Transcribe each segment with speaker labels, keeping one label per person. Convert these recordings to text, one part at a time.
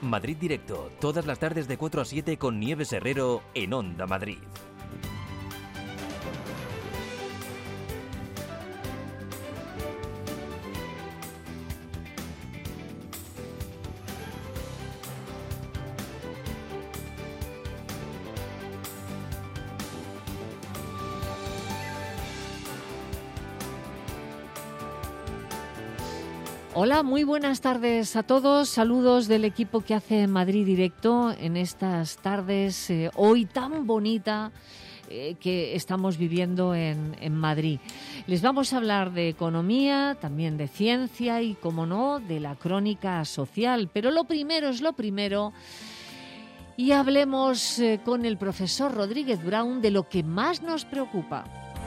Speaker 1: Madrid Directo, todas las tardes de 4 a 7 con Nieves Herrero en Onda Madrid.
Speaker 2: Hola, muy buenas tardes a todos. Saludos del equipo que hace Madrid Directo en estas tardes hoy tan bonita que estamos viviendo en Madrid. Les vamos a hablar de economía, también de ciencia y, como no, de la crónica social. Pero lo primero es lo primero. Y hablemos con el profesor Rodríguez Brown de lo que más nos preocupa.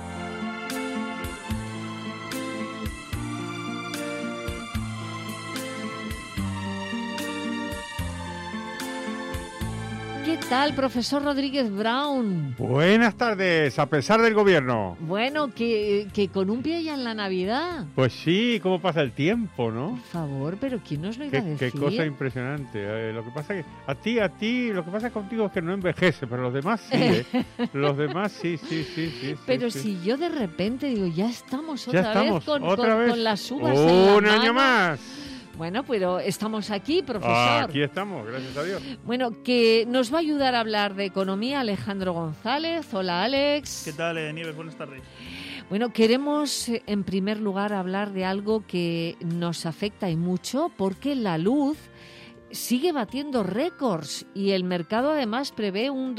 Speaker 2: ¿Qué tal, profesor Rodríguez Brown?
Speaker 3: Buenas tardes, a pesar del gobierno.
Speaker 2: Bueno, que con un pie ya en la Navidad.
Speaker 3: Pues sí, cómo pasa el tiempo, ¿no?
Speaker 2: Por favor, pero ¿quién nos lo iba a decir?
Speaker 3: Qué cosa impresionante. Lo que pasa es que a ti, lo que pasa contigo es que no envejece, pero los demás sí, ¿eh? Los demás sí.
Speaker 2: Pero
Speaker 3: sí.
Speaker 2: Si yo de repente digo, ya estamos
Speaker 3: otra vez
Speaker 2: con las uvas
Speaker 3: en
Speaker 2: la
Speaker 3: un año
Speaker 2: mano.
Speaker 3: más.
Speaker 2: Bueno, pero estamos aquí, profesor.
Speaker 3: Aquí estamos, gracias a Dios.
Speaker 2: Bueno, que nos va a ayudar a hablar de economía Alejandro González. Hola, Alex.
Speaker 4: ¿Qué tal, Nieves? Buenas tardes.
Speaker 2: Bueno, queremos en primer lugar hablar de algo que nos afecta y mucho, porque la luz sigue batiendo récords y el mercado además prevé un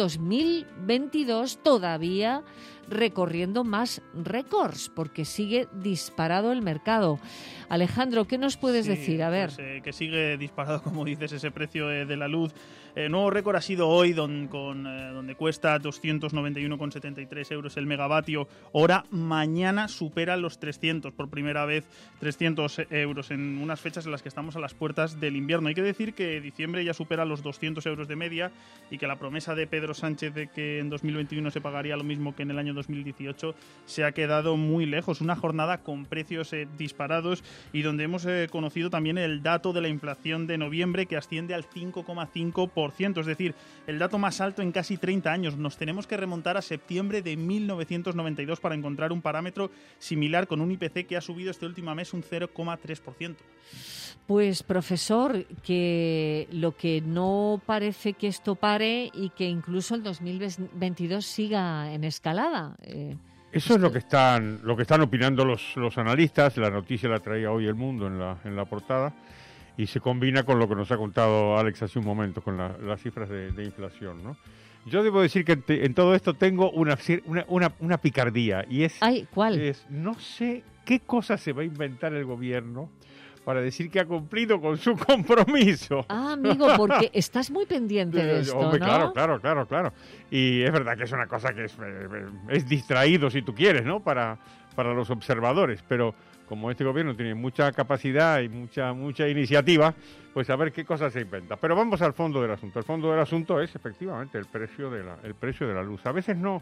Speaker 2: 2022 todavía recorriendo más récords, porque sigue disparado el mercado. Alejandro, ¿qué nos puedes decir? A ver.
Speaker 4: Pues, que sigue disparado, como dices, ese precio de la luz. Nuevo récord ha sido hoy, donde cuesta 291,73 euros el megavatio hora. Mañana supera los 300, por primera vez 300 euros en unas fechas en las que estamos a las puertas del invierno. Hay que decir que diciembre ya supera los 200 euros de media y que la promesa de Pedro Sánchez de que en 2021 se pagaría lo mismo que en el año 2018 se ha quedado muy lejos. Una jornada con precios disparados y donde hemos conocido también el dato de la inflación de noviembre, que asciende al 5,5%, es decir, el dato más alto en casi 30 años. Nos tenemos que remontar a septiembre de 1992 para encontrar un parámetro similar, con un IPC que ha subido este último mes un 0,3%.
Speaker 2: Pues, profesor, que lo que no parece que esto pare y que incluso el 2022 siga en escalada.
Speaker 3: Eso es lo que están opinando los analistas. La noticia la traía hoy El Mundo en la portada y se combina con lo que nos ha contado Alex hace un momento, con las cifras de inflación, ¿no? Yo debo decir que en todo esto tengo una picardía y es...
Speaker 2: Ay, ¿cuál?
Speaker 3: No sé qué cosa se va a inventar el gobierno para decir que ha cumplido con su compromiso.
Speaker 2: Ah, amigo, porque estás muy pendiente de esto,
Speaker 3: Hombre,
Speaker 2: ¿no?
Speaker 3: Claro. Y es verdad que es una cosa que es distraído, si tú quieres, ¿no? Para los observadores, pero como este gobierno tiene mucha capacidad y mucha iniciativa, pues a ver qué cosas se inventa. Pero vamos al fondo del asunto. El fondo del asunto es efectivamente el precio de la luz. A veces no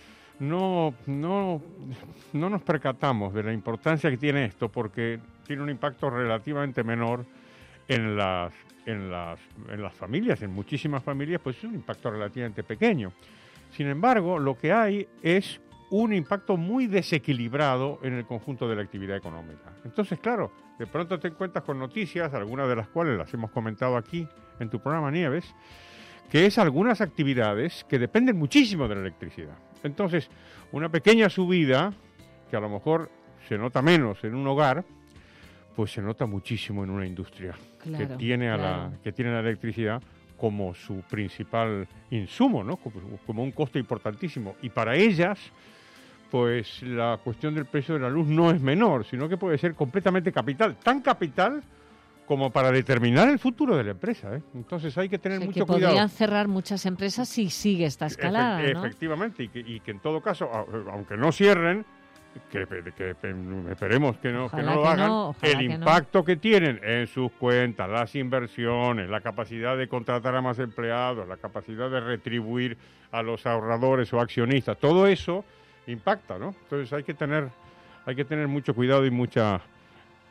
Speaker 3: nos percatamos de la importancia que tiene esto, porque tiene un impacto relativamente menor en las familias, en muchísimas familias, pues es un impacto relativamente pequeño. Sin embargo, lo que hay es un impacto muy desequilibrado en el conjunto de la actividad económica. Entonces, claro, de pronto te encuentras con noticias, algunas de las cuales las hemos comentado aquí en tu programa, Nieves, que es algunas actividades que dependen muchísimo de la electricidad. Entonces, una pequeña subida, que a lo mejor se nota menos en un hogar, pues se nota muchísimo en una industria que tiene la electricidad como su principal insumo, ¿no? Como un coste importantísimo. Y para ellas, pues la cuestión del precio de la luz no es menor, sino que puede ser completamente capital, tan capital como para determinar el futuro de la empresa, ¿eh? Entonces hay que tener mucho cuidado.
Speaker 2: Podrían cerrar muchas empresas si sigue esta escalada, ¿no?
Speaker 3: Efectivamente, y que en todo caso, aunque no cierren, que esperemos que no lo hagan, el impacto que tienen en sus cuentas, las inversiones, la capacidad de contratar a más empleados, la capacidad de retribuir a los ahorradores o accionistas, todo eso impacta, ¿no? Entonces hay que tener mucho cuidado y mucha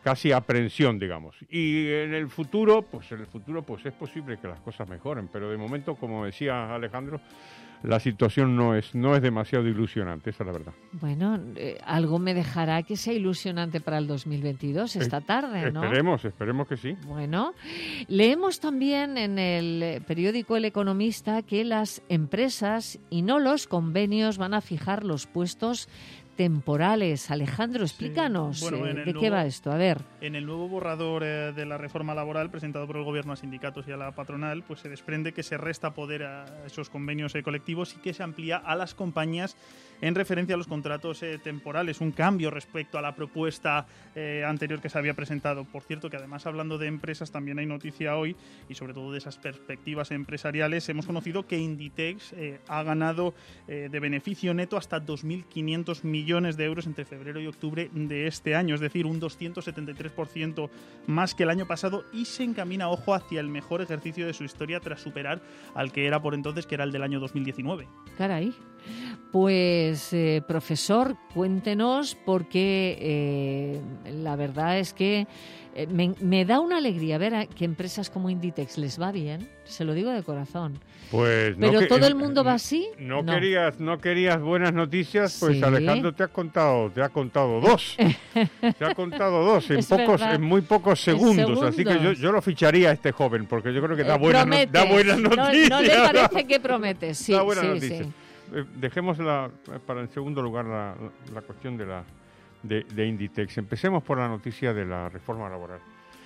Speaker 3: casi aprensión, digamos. Y en el futuro, pues es posible que las cosas mejoren, pero de momento, como decía Alejandro, la situación no es demasiado ilusionante, esa es la verdad.
Speaker 2: Bueno, algo me dejará que sea ilusionante para el 2022 esta tarde, ¿no?
Speaker 3: Esperemos que sí.
Speaker 2: Bueno, leemos también en el periódico El Economista que las empresas y no los convenios van a fijar los puestos temporales. Alejandro, explícanos,
Speaker 4: sí. Bueno,
Speaker 2: ¿de qué va esto? A ver.
Speaker 4: En el nuevo borrador de la reforma laboral presentado por el Gobierno a sindicatos y a la patronal, pues se desprende que se resta poder a esos convenios colectivos y que se amplía a las compañías en referencia a los contratos temporales. Un cambio respecto a la propuesta anterior que se había presentado. Por cierto, que además, hablando de empresas, también hay noticia hoy, y sobre todo de esas perspectivas empresariales. Hemos conocido que Inditex ha ganado de beneficio neto hasta 2.500 millones de euros entre febrero y octubre de este año, es decir, un 273% más que el año pasado, y se encamina, ojo, hacia el mejor ejercicio de su historia tras superar al que era por entonces, que era el del año 2019.
Speaker 2: Caray. Pues, profesor, cuéntenos, porque la verdad es que me da una alegría ver que empresas como Inditex les va bien, se lo digo de corazón.
Speaker 3: Pues
Speaker 2: pero todo el mundo va así.
Speaker 3: No querías buenas noticias, pues
Speaker 2: sí.
Speaker 3: Alejandro te ha contado dos. Te ha contado dos en muy pocos segundos. Así que yo lo ficharía a este joven, porque yo creo que da buenas noticias.
Speaker 2: No le parece que promete. Sí,
Speaker 3: da buenas
Speaker 2: sí,
Speaker 3: noticias.
Speaker 2: Sí.
Speaker 3: Dejemos para en segundo lugar la cuestión de Inditex. Empecemos por la noticia de la reforma laboral.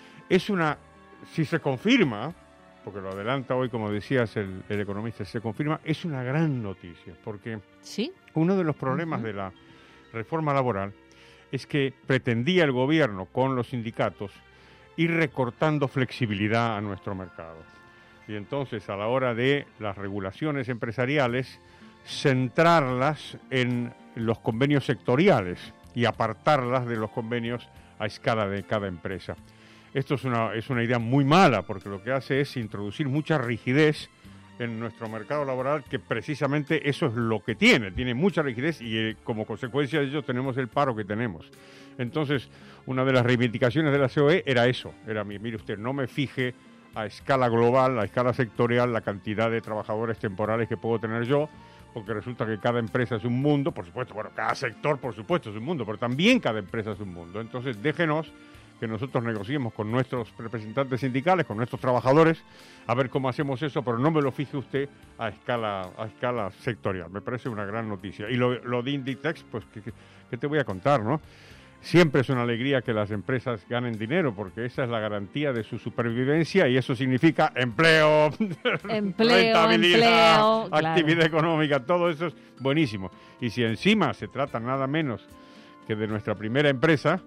Speaker 3: Si se confirma, porque lo adelanta hoy, como decías, el economista, se confirma, es una gran noticia, porque
Speaker 2: ¿sí?
Speaker 3: Uno de los problemas de la reforma laboral es que pretendía el gobierno con los sindicatos ir recortando flexibilidad a nuestro mercado. Y entonces, a la hora de las regulaciones empresariales, centrarlas en los convenios sectoriales y apartarlas de los convenios a escala de cada empresa. Esto es una idea muy mala, porque lo que hace es introducir mucha rigidez en nuestro mercado laboral, que precisamente eso es lo que tiene mucha rigidez, y como consecuencia de ello tenemos el paro que tenemos. Entonces, una de las reivindicaciones de la COE era eso, mire usted, no me fije a escala global, a escala sectorial, la cantidad de trabajadores temporales que puedo tener yo, porque resulta que cada empresa es un mundo, por supuesto, cada sector, por supuesto, es un mundo, pero también cada empresa es un mundo. Entonces, déjenos que nosotros negociemos con nuestros representantes sindicales, con nuestros trabajadores, a ver cómo hacemos eso, pero no me lo fije usted a escala sectorial. Me parece una gran noticia. Y lo de Inditex, pues, ¿qué te voy a contar, no? Siempre es una alegría que las empresas ganen dinero, porque esa es la garantía de su supervivencia, y eso significa empleo, rentabilidad, actividad económica, todo eso es buenísimo. Y si encima se trata nada menos que de nuestra primera empresa,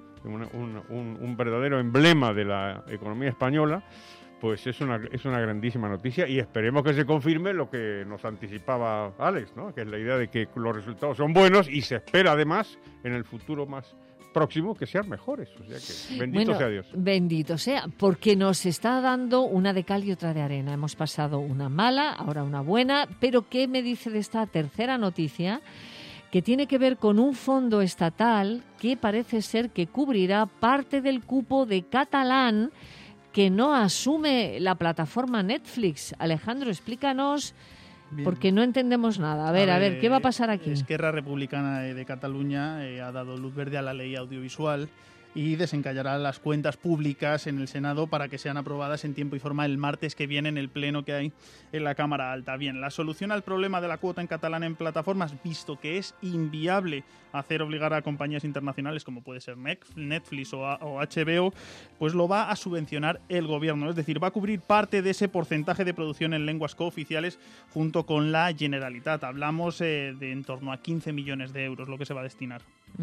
Speaker 3: un verdadero emblema de la economía española, pues es una grandísima noticia, y esperemos que se confirme lo que nos anticipaba Alex, ¿no? Que es la idea de que los resultados son buenos, y se espera además en el futuro más próximo que sean mejores. O sea que bendito sea Dios.
Speaker 2: Bendito sea, porque nos está dando una de cal y otra de arena. Hemos pasado una mala, ahora una buena, pero ¿qué me dice de esta tercera noticia? Que tiene que ver con un fondo estatal que parece ser que cubrirá parte del cupo de catalán que no asume la plataforma Netflix. Alejandro, explícanos, bien, porque no entendemos nada. A ver, ¿qué va a pasar aquí?
Speaker 4: Esquerra Republicana de Cataluña ha dado luz verde a la ley audiovisual y desencallará las cuentas públicas en el Senado para que sean aprobadas en tiempo y forma el martes que viene en el pleno que hay en la Cámara Alta. Bien, la solución al problema de la cuota en catalán en plataformas, visto que es inviable hacer obligar a compañías internacionales como puede ser Netflix o HBO, pues lo va a subvencionar el gobierno, es decir, va a cubrir parte de ese porcentaje de producción en lenguas cooficiales junto con la Generalitat. Hablamos de en torno a 15 millones de euros lo que se va a destinar.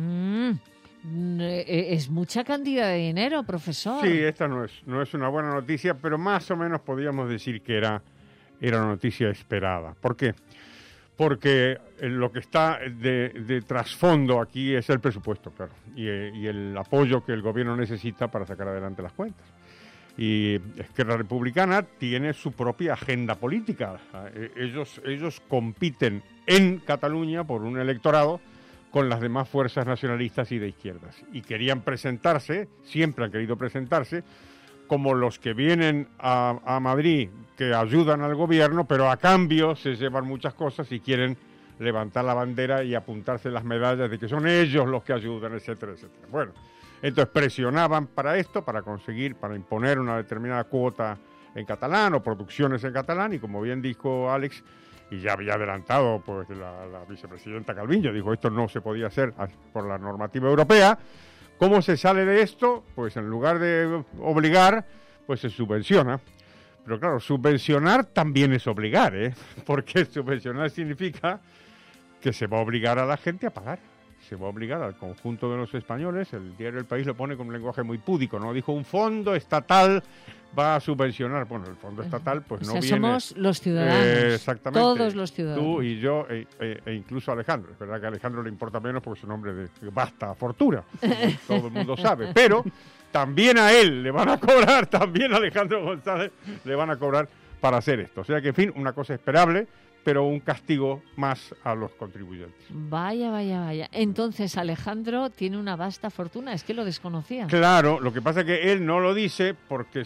Speaker 2: Es mucha cantidad de dinero, profesor.
Speaker 3: Sí, esta no es una buena noticia, pero más o menos podríamos decir que era una noticia esperada. ¿Por qué? Porque lo que está de trasfondo aquí es el presupuesto, claro, y el apoyo que el gobierno necesita para sacar adelante las cuentas. Y Esquerra Republicana tiene su propia agenda política. Ellos compiten en Cataluña por un electorado con las demás fuerzas nacionalistas y de izquierdas. Y querían presentarse, siempre han querido presentarse, como los que vienen a Madrid, que ayudan al gobierno, pero a cambio se llevan muchas cosas y quieren levantar la bandera y apuntarse las medallas de que son ellos los que ayudan, etcétera, etcétera. Bueno, entonces presionaban para esto, para imponer una determinada cuota en catalán o producciones en catalán, y como bien dijo Alex, y ya había adelantado pues la vicepresidenta Calviño, dijo esto no se podía hacer por la normativa europea. ¿Cómo se sale de esto? Pues en lugar de obligar, pues se subvenciona. Pero claro, subvencionar también es obligar, ¿eh? Porque subvencionar significa que se va a obligar a la gente a pagar. Se va a obligar al conjunto de los españoles. El diario El País lo pone con un lenguaje muy púdico, ¿no? Dijo, un fondo estatal va a subvencionar. Bueno, el fondo estatal pues no viene...
Speaker 2: somos los ciudadanos,
Speaker 3: exactamente,
Speaker 2: todos los ciudadanos.
Speaker 3: Tú y yo e incluso Alejandro. Es verdad que a Alejandro le importa menos porque su nombre de Basta Fortuna. Todo el mundo sabe. Pero también a él le van a cobrar, también a Alejandro González le van a cobrar para hacer esto. O sea que, en fin, una cosa esperable, pero un castigo más a los contribuyentes.
Speaker 2: Vaya. Entonces Alejandro tiene una vasta fortuna, es que lo desconocía.
Speaker 3: Claro, lo que pasa es que él no lo dice porque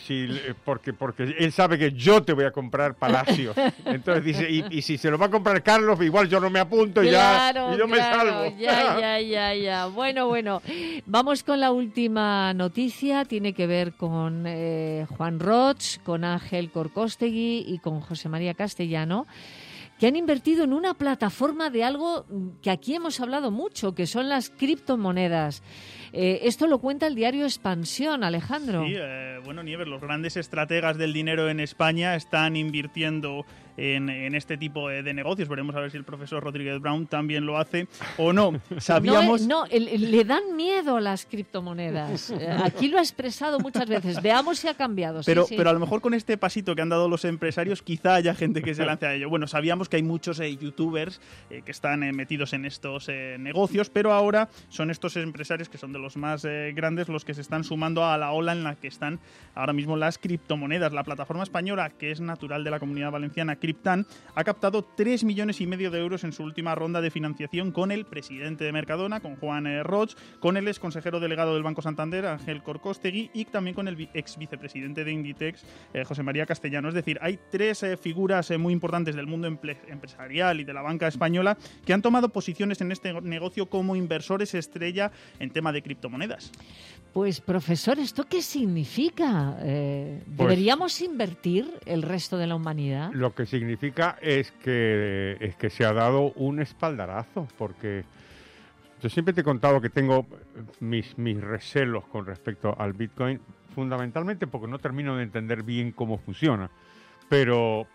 Speaker 3: él sabe que yo te voy a comprar palacios. Entonces dice, y si se lo va a comprar Carlos, igual yo no me apunto y yo me salvo.
Speaker 2: Ya. Bueno. Vamos con la última noticia, tiene que ver con Juan Roig, con Ángel Corcostegui y con José María Castellano, que han invertido en una plataforma de algo que aquí hemos hablado mucho, que son las criptomonedas. Esto lo cuenta el diario Expansión, Alejandro.
Speaker 4: Sí, Nieves, los grandes estrategas del dinero en España están invirtiendo en este tipo de negocios. Veremos a ver si el profesor Rodríguez Brown también lo hace o no. Sabíamos...
Speaker 2: Le dan miedo a las criptomonedas. Aquí lo ha expresado muchas veces. Veamos si ha cambiado.
Speaker 4: Pero a lo mejor con este pasito que han dado los empresarios, quizá haya gente que se lance a ello. Bueno, sabíamos que hay muchos youtubers que están metidos en estos negocios, pero ahora son estos empresarios que son de los más grandes los que se están sumando a la ola en la que están ahora mismo las criptomonedas. La plataforma española, que es natural de la Comunidad Valenciana, Criptan, ha captado 3,5 millones de euros en su última ronda de financiación con el presidente de Mercadona, con Juan Roig, con el ex consejero delegado del Banco Santander, Ángel Corcostegui, y también con el ex vicepresidente de Inditex, José María Castellano. Es decir, hay tres figuras muy importantes del mundo empresarial y de la banca española que han tomado posiciones en este negocio como inversores estrella en tema de criptomonedas.
Speaker 2: Pues, profesor, ¿esto qué significa? ¿Deberíamos invertir el resto de la humanidad?
Speaker 3: Lo que significa es que se ha dado un espaldarazo, porque yo siempre te he contado que tengo mis recelos con respecto al Bitcoin, fundamentalmente porque no termino de entender bien cómo funciona, pero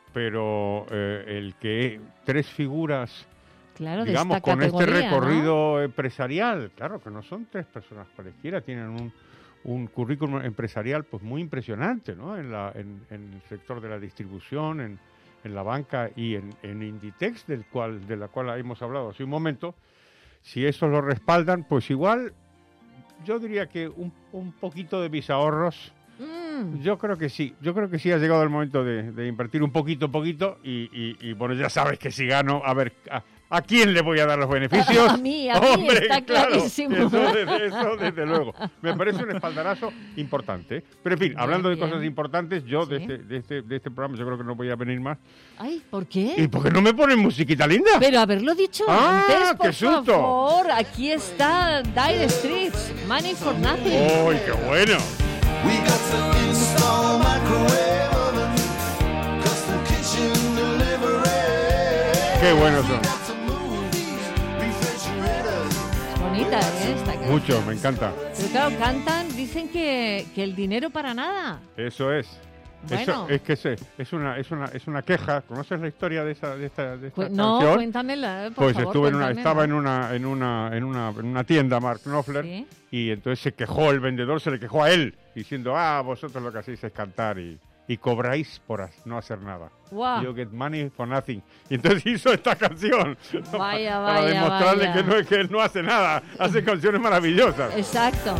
Speaker 3: el que tres figuras,
Speaker 2: claro,
Speaker 3: digamos, con este recorrido empresarial, claro, que no son tres personas cualquiera, tienen un currículum empresarial pues muy impresionante, ¿no? En el sector de la distribución, en la banca y en Inditex, de la cual hemos hablado hace un momento. Si esos lo respaldan, pues igual yo diría que un poquito de mis ahorros, yo creo que sí ha llegado el momento de invertir un poquito y bueno, ya sabes que si gano, a ver, ¿a quién le voy a dar los beneficios?
Speaker 2: A mí, hombre, está clarísimo.
Speaker 3: Eso desde luego. Me parece un espaldarazo importante. Pero en fin, hablando de cosas importantes, yo ¿sí? de este programa yo creo que no voy a venir más.
Speaker 2: Ay, ¿por qué?
Speaker 3: ¿Y por qué no me ponen musiquita linda?
Speaker 2: Pero haberlo dicho antes, por
Speaker 3: qué susto.
Speaker 2: favor. Aquí está Dire Straits, Money for Nothing.
Speaker 3: ¡Uy, qué bueno! We got to install microwave oven, custom kitchen delivery. Qué buenos son.
Speaker 2: Bonita, esta canción.
Speaker 3: Mucho, me encanta.
Speaker 2: Pero claro, cantan, dicen que el dinero para nada.
Speaker 3: Eso es.
Speaker 2: Bueno.
Speaker 3: Eso es una queja. ¿Conoces la historia de esta canción?
Speaker 2: No, cuéntamela, por favor.
Speaker 3: Estaba en una tienda, Mark Knopfler, ¿sí? Y entonces se le quejó a él, diciendo, vosotros lo que hacéis es cantar y cobráis por no hacer nada.
Speaker 2: Wow.
Speaker 3: You get money for nothing. Y entonces hizo esta canción para demostrarle que él no hace nada, hace canciones maravillosas.
Speaker 2: Exacto.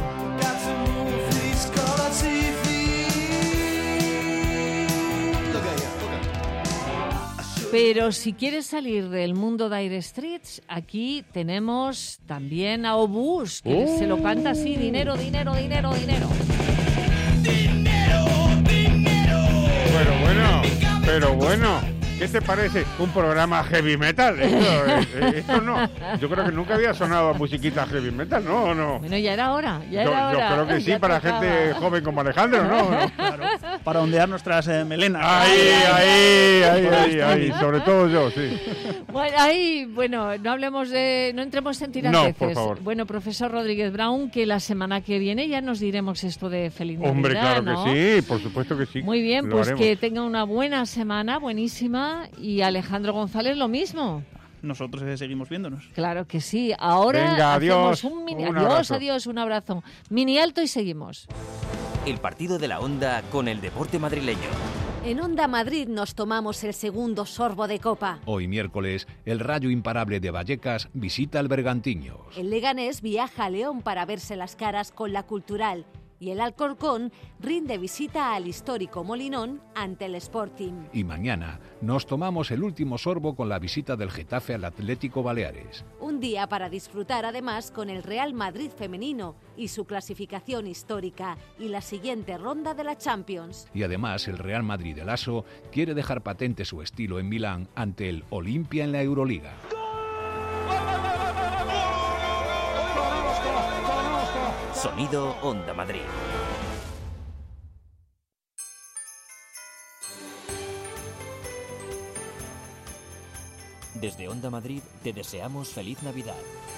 Speaker 2: Pero si quieres salir del mundo de Dire Straits, aquí tenemos también a Obús, que se lo canta así: dinero, dinero, dinero, dinero.
Speaker 3: Pero bueno, ¿qué te parece? ¿Un programa heavy metal? Esto no. Yo creo que nunca había sonado musiquita heavy metal, ¿no? ¿No?
Speaker 2: Bueno, ya era hora,
Speaker 3: Yo creo que sí, para
Speaker 2: tocaba.
Speaker 3: gente joven como Alejandro, ¿no?
Speaker 4: Claro, para ondear nuestras melenas.
Speaker 3: Ahí, sobre todo yo, sí.
Speaker 2: Bueno, no entremos en tiranteces.
Speaker 3: No, por favor.
Speaker 2: Bueno, profesor Rodríguez Brown, que la semana que viene ya nos diremos esto de Feliz Navidad,
Speaker 3: Hombre, claro
Speaker 2: ¿no?
Speaker 3: que sí, por supuesto que sí.
Speaker 2: Muy bien,
Speaker 3: Lo
Speaker 2: pues
Speaker 3: haremos.
Speaker 2: que tenga una buena semana, buenísima, y Alejandro González lo mismo.
Speaker 4: Nosotros seguimos viéndonos.
Speaker 2: Claro que sí. Ahora
Speaker 3: Venga, adiós.
Speaker 2: hacemos un mini...
Speaker 3: Un
Speaker 2: adiós,
Speaker 3: abrazo.
Speaker 2: adiós, un abrazo. Mini alto y seguimos.
Speaker 1: El partido de la Onda con el deporte madrileño.
Speaker 5: En Onda Madrid nos tomamos el segundo sorbo de copa.
Speaker 6: Hoy miércoles, el Rayo imparable de Vallecas visita el Bergantiños.
Speaker 5: El Leganés viaja a León para verse las caras con la Cultural. Y el Alcorcón rinde visita al histórico Molinón ante el Sporting.
Speaker 6: Y mañana nos tomamos el último sorbo con la visita del Getafe al Atlético Baleares.
Speaker 5: Un día para disfrutar además con el Real Madrid femenino y su clasificación histórica y la siguiente ronda de la Champions.
Speaker 6: Y además el Real Madrid del ASO quiere dejar patente su estilo en Milán ante el Olimpia en la Euroliga.
Speaker 1: Sonido Onda Madrid. Desde Onda Madrid te deseamos feliz Navidad.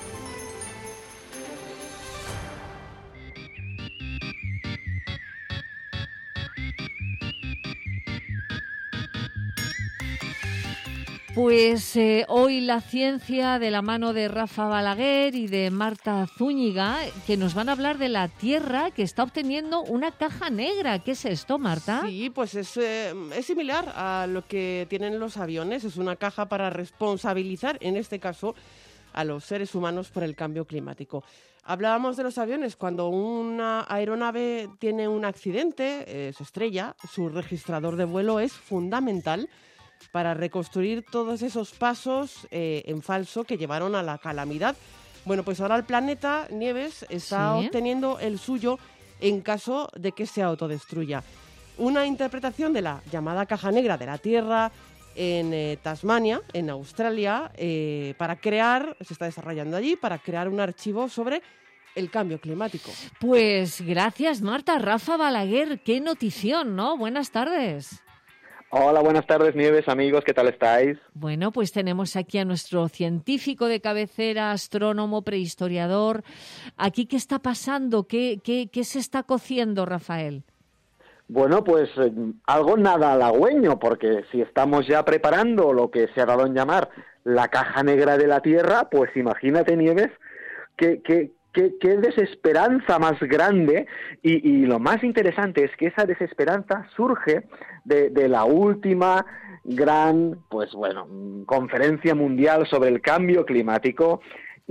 Speaker 2: Pues hoy la ciencia de la mano de Rafa Balaguer y de Marta Zúñiga, que nos van a hablar de la Tierra que está obteniendo una caja negra. ¿Qué es esto, Marta?
Speaker 7: Sí, pues es similar a lo que tienen los aviones. Es una caja para responsabilizar, en este caso, a los seres humanos por el cambio climático. Hablábamos de los aviones. Cuando una aeronave tiene un accidente, se estrella, su registrador de vuelo es fundamental para reconstruir todos esos pasos en falso que llevaron a la calamidad. Bueno, pues ahora el planeta, Nieves, está obteniendo el suyo en caso de que se autodestruya. Una interpretación de la llamada caja negra de la Tierra en Tasmania, en Australia, se está desarrollando allí para crear un archivo sobre el cambio climático.
Speaker 2: Pues gracias, Marta. Rafa Balaguer, qué notición, ¿no? Buenas tardes.
Speaker 8: Hola, buenas tardes, Nieves, amigos, ¿qué tal estáis?
Speaker 2: Bueno, pues tenemos aquí a nuestro científico de cabecera, astrónomo, prehistoriador. ¿Aquí qué está pasando? ¿Qué se está cociendo, Rafael?
Speaker 8: Bueno, pues algo nada halagüeño, porque si estamos ya preparando lo que se ha dado en llamar la caja negra de la Tierra, pues imagínate, Nieves, qué desesperanza más grande, y lo más interesante es que esa desesperanza surge de la última gran, conferencia mundial sobre el cambio climático,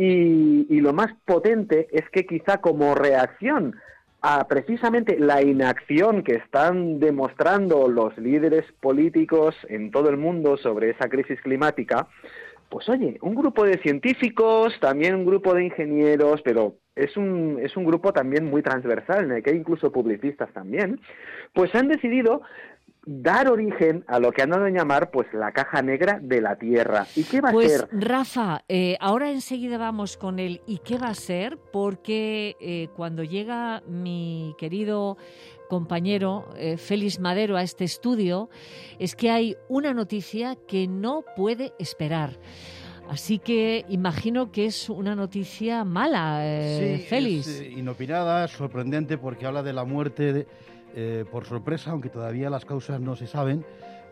Speaker 8: y lo más potente es que quizá como reacción a precisamente la inacción que están demostrando los líderes políticos en todo el mundo sobre esa crisis climática, pues oye, un grupo de científicos, también un grupo de ingenieros, pero es un grupo también muy transversal, en el que hay incluso publicistas también, pues han decidido dar origen a lo que han dado en llamar pues la caja negra de la Tierra. ¿Y qué va a ser?
Speaker 2: Pues Rafa, ahora enseguida vamos con el ¿y qué va a ser? Porque cuando llega mi querido compañero Félix Madero a este estudio, es que hay una noticia que no puede esperar. Así que imagino que es una noticia mala,
Speaker 9: sí,
Speaker 2: Félix.
Speaker 9: Es inopinada, sorprendente, porque habla de la muerte, por sorpresa, aunque todavía las causas no se saben,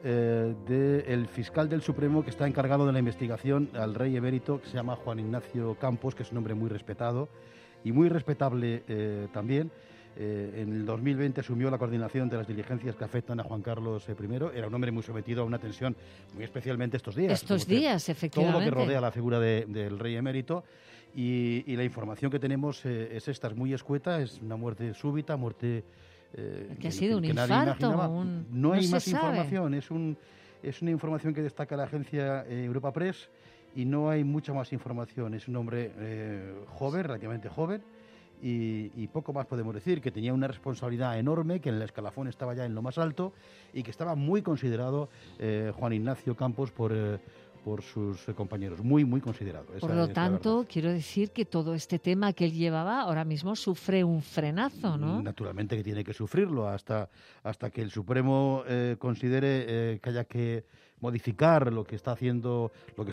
Speaker 9: del fiscal del Supremo que está encargado de la investigación al rey emérito, que se llama Juan Ignacio Campos, que es un hombre muy respetado y muy respetable también. En el 2020 asumió la coordinación de las diligencias que afectan a Juan Carlos I. Era un hombre muy sometido a una tensión, muy especialmente estos días.
Speaker 2: Efectivamente.
Speaker 9: Todo lo que rodea la figura del rey emérito. Y la información que tenemos es esta, es muy escueta, es una muerte súbita, muerte...
Speaker 2: que ha sido un infarto.
Speaker 9: No hay
Speaker 2: se
Speaker 9: más
Speaker 2: sabe.
Speaker 9: información, Es una información que destaca la agencia Europa Press y no hay mucha más información. Es un hombre joven, relativamente joven, y poco más podemos decir, que tenía una responsabilidad enorme, que en el escalafón estaba ya en lo más alto y que estaba muy considerado Juan Ignacio Campos por sus compañeros, muy, muy considerado.
Speaker 2: Por lo tanto, quiero decir que todo este tema que él llevaba ahora mismo sufre un frenazo, ¿no?
Speaker 9: Naturalmente que tiene que sufrirlo hasta que el Supremo considere que haya que modificar lo que estaba haciendo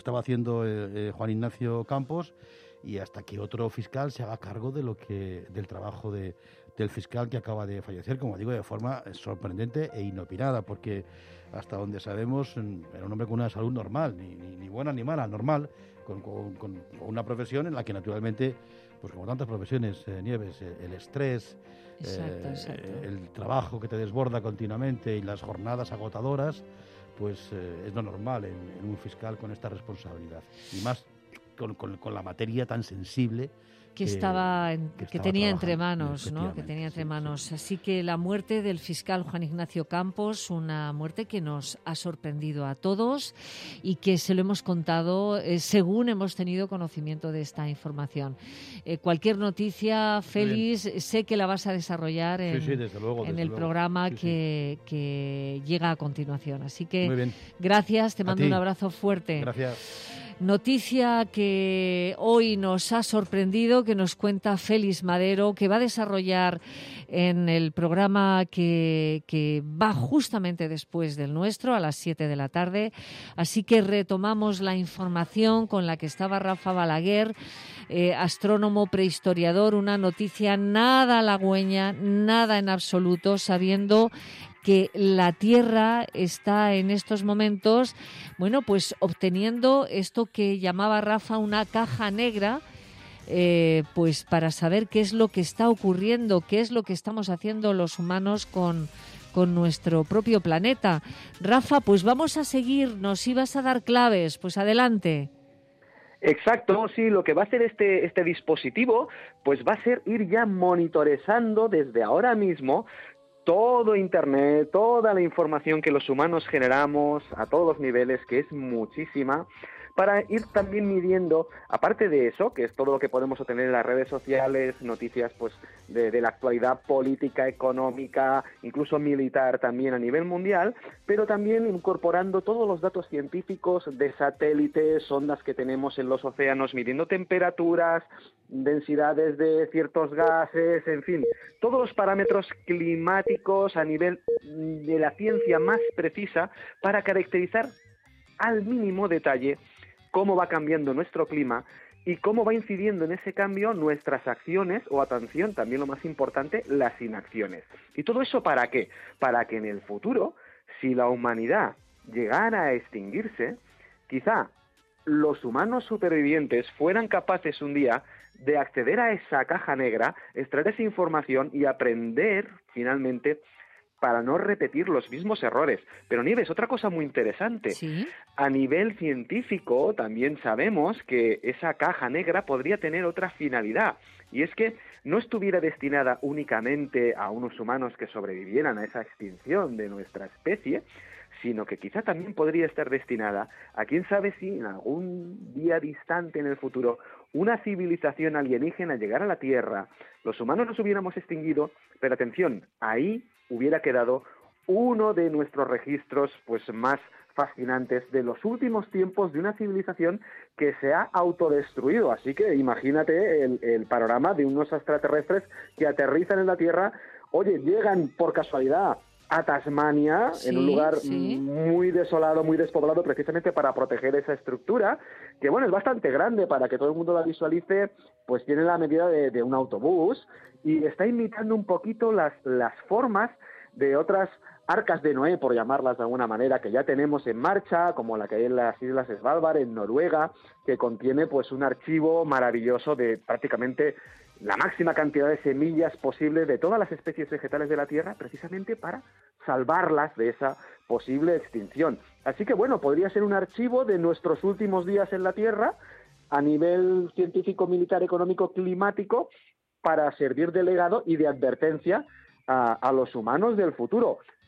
Speaker 9: Juan Ignacio Campos, y hasta que otro fiscal se haga cargo del trabajo del fiscal que acaba de fallecer, como digo, de forma sorprendente e inopinada, porque hasta donde sabemos era un hombre con una salud normal, ni buena ni mala, normal, con una profesión en la que naturalmente, pues como tantas profesiones, Nieves, el estrés,
Speaker 2: Exacto.
Speaker 9: el trabajo que te desborda continuamente y las jornadas agotadoras, pues es lo normal en un fiscal con esta responsabilidad, y más con la materia tan sensible que
Speaker 2: tenía entre manos, ¿no?
Speaker 9: Efectivamente,
Speaker 2: Que tenía entre
Speaker 9: sí,
Speaker 2: manos.
Speaker 9: sí.
Speaker 2: Así que la muerte del fiscal Juan Ignacio Campos, una muerte que nos ha sorprendido a todos y que se lo hemos contado según hemos tenido conocimiento de esta información. Cualquier noticia, Félix, sé que la vas a desarrollar
Speaker 9: desde luego,
Speaker 2: programa que llega a continuación. Así que
Speaker 9: muy bien.
Speaker 2: Gracias, te mando un abrazo fuerte.
Speaker 9: Gracias.
Speaker 2: Noticia que hoy nos ha sorprendido, que nos cuenta Félix Madero, que va a desarrollar en el programa que va justamente después del nuestro, a las 7 de la tarde. Así que retomamos la información con la que estaba Rafa Balaguer, astrónomo prehistoriador, una noticia nada halagüeña, nada en absoluto, sabiendo que la Tierra está en estos momentos, bueno, pues obteniendo esto que llamaba Rafa una caja negra, pues para saber qué es lo que está ocurriendo, qué es lo que estamos haciendo los humanos con nuestro propio planeta. Rafa, pues vamos a seguir, nos ibas a dar claves, pues adelante.
Speaker 8: Exacto, sí, lo que va a hacer este dispositivo, pues va a ser ir ya monitorizando desde ahora mismo todo Internet, toda la información que los humanos generamos a todos los niveles, que es muchísima, para ir también midiendo, aparte de eso, que es todo lo que podemos obtener en las redes sociales, noticias pues de la actualidad política, económica, incluso militar también a nivel mundial, pero también incorporando todos los datos científicos de satélites, ondas que tenemos en los océanos, midiendo temperaturas, densidades de ciertos gases, en fin, todos los parámetros climáticos a nivel de la ciencia más precisa para caracterizar al mínimo detalle cómo va cambiando nuestro clima y cómo va incidiendo en ese cambio nuestras acciones o, atención, también lo más importante, las inacciones. ¿Y todo eso para qué? Para que en el futuro, si la humanidad llegara a extinguirse, quizá los humanos supervivientes fueran capaces un día de acceder a esa caja negra, extraer esa información y aprender finalmente para no repetir los mismos errores. Pero Nieves, otra cosa muy interesante.
Speaker 2: ¿Sí?
Speaker 8: A nivel científico también sabemos que esa caja negra podría tener otra finalidad, y es que no estuviera destinada únicamente a unos humanos que sobrevivieran a esa extinción de nuestra especie, sino que quizá también podría estar destinada a quién sabe si en algún día distante en el futuro una civilización alienígena llegara a la Tierra, los humanos nos hubiéramos extinguido, pero atención, ahí hubiera quedado uno de nuestros registros pues más fascinantes de los últimos tiempos de una civilización que se ha autodestruido. Así que imagínate el panorama de unos extraterrestres que aterrizan en la Tierra, oye, llegan por casualidad a Tasmania, en un lugar muy desolado, muy despoblado, precisamente para proteger esa estructura, que bueno, es bastante grande para que todo el mundo la visualice, pues tiene la medida de un autobús y está imitando un poquito las formas de otras arcas de Noé, por llamarlas de alguna manera, que ya tenemos en marcha, como la que hay en las Islas Svalbard, en Noruega, que contiene pues un archivo maravilloso de prácticamente la máxima cantidad de semillas posible de todas las especies vegetales de la Tierra, precisamente para salvarlas de esa posible extinción. Así que bueno, podría ser un archivo de nuestros últimos días en la Tierra a nivel científico, militar, económico, climático, para servir de legado y de advertencia a los humanos del futuro.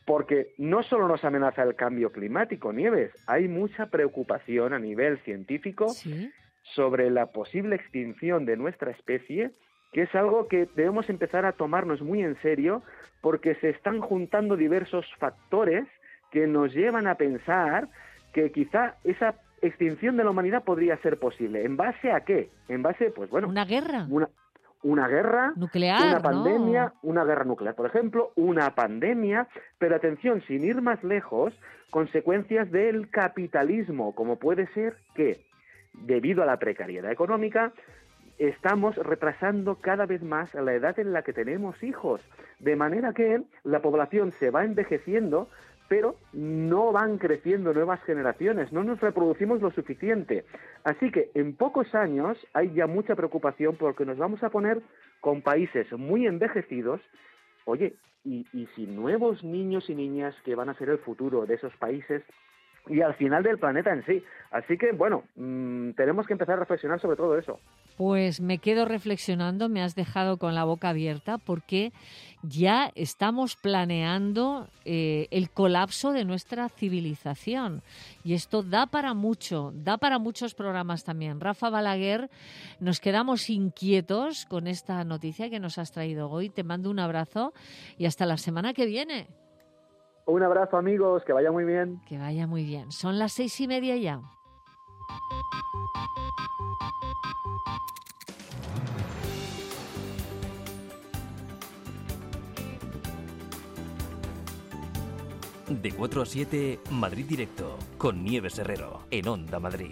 Speaker 8: porque no solo nos amenaza el cambio climático, Nieves, hay mucha preocupación a nivel científico sobre la posible extinción de nuestra especie, que es algo que debemos empezar a tomarnos muy en serio, porque se están juntando diversos factores que nos llevan a pensar que quizá esa extinción de la humanidad podría ser posible. ¿En base a qué? En base, pues bueno...
Speaker 2: ¿Una guerra?
Speaker 8: Una guerra,
Speaker 2: nuclear,
Speaker 8: una pandemia,
Speaker 2: ¿no?
Speaker 8: Una guerra nuclear, por ejemplo, una pandemia, pero atención, sin ir más lejos, consecuencias del capitalismo, como puede ser que, debido a la precariedad económica, estamos retrasando cada vez más la edad en la que tenemos hijos, de manera que la población se va envejeciendo, pero no van creciendo nuevas generaciones, no nos reproducimos lo suficiente. Así que en pocos años hay ya mucha preocupación porque nos vamos a poner con países muy envejecidos, oye, y sin nuevos niños y niñas que van a ser el futuro de esos países y al final del planeta en sí. Así que, bueno, tenemos que empezar a reflexionar sobre todo eso.
Speaker 2: Pues me quedo reflexionando, me has dejado con la boca abierta porque ya estamos planeando el colapso de nuestra civilización y esto da para mucho, da para muchos programas también. Rafa Balaguer, nos quedamos inquietos con esta noticia que nos has traído hoy. Te mando un abrazo y hasta la semana que viene.
Speaker 8: Un abrazo, amigos, que vaya muy bien.
Speaker 2: Que vaya muy bien. Son las 6:30 ya.
Speaker 1: De 4 a 7, Madrid Directo, con Nieves Herrero, en Onda Madrid.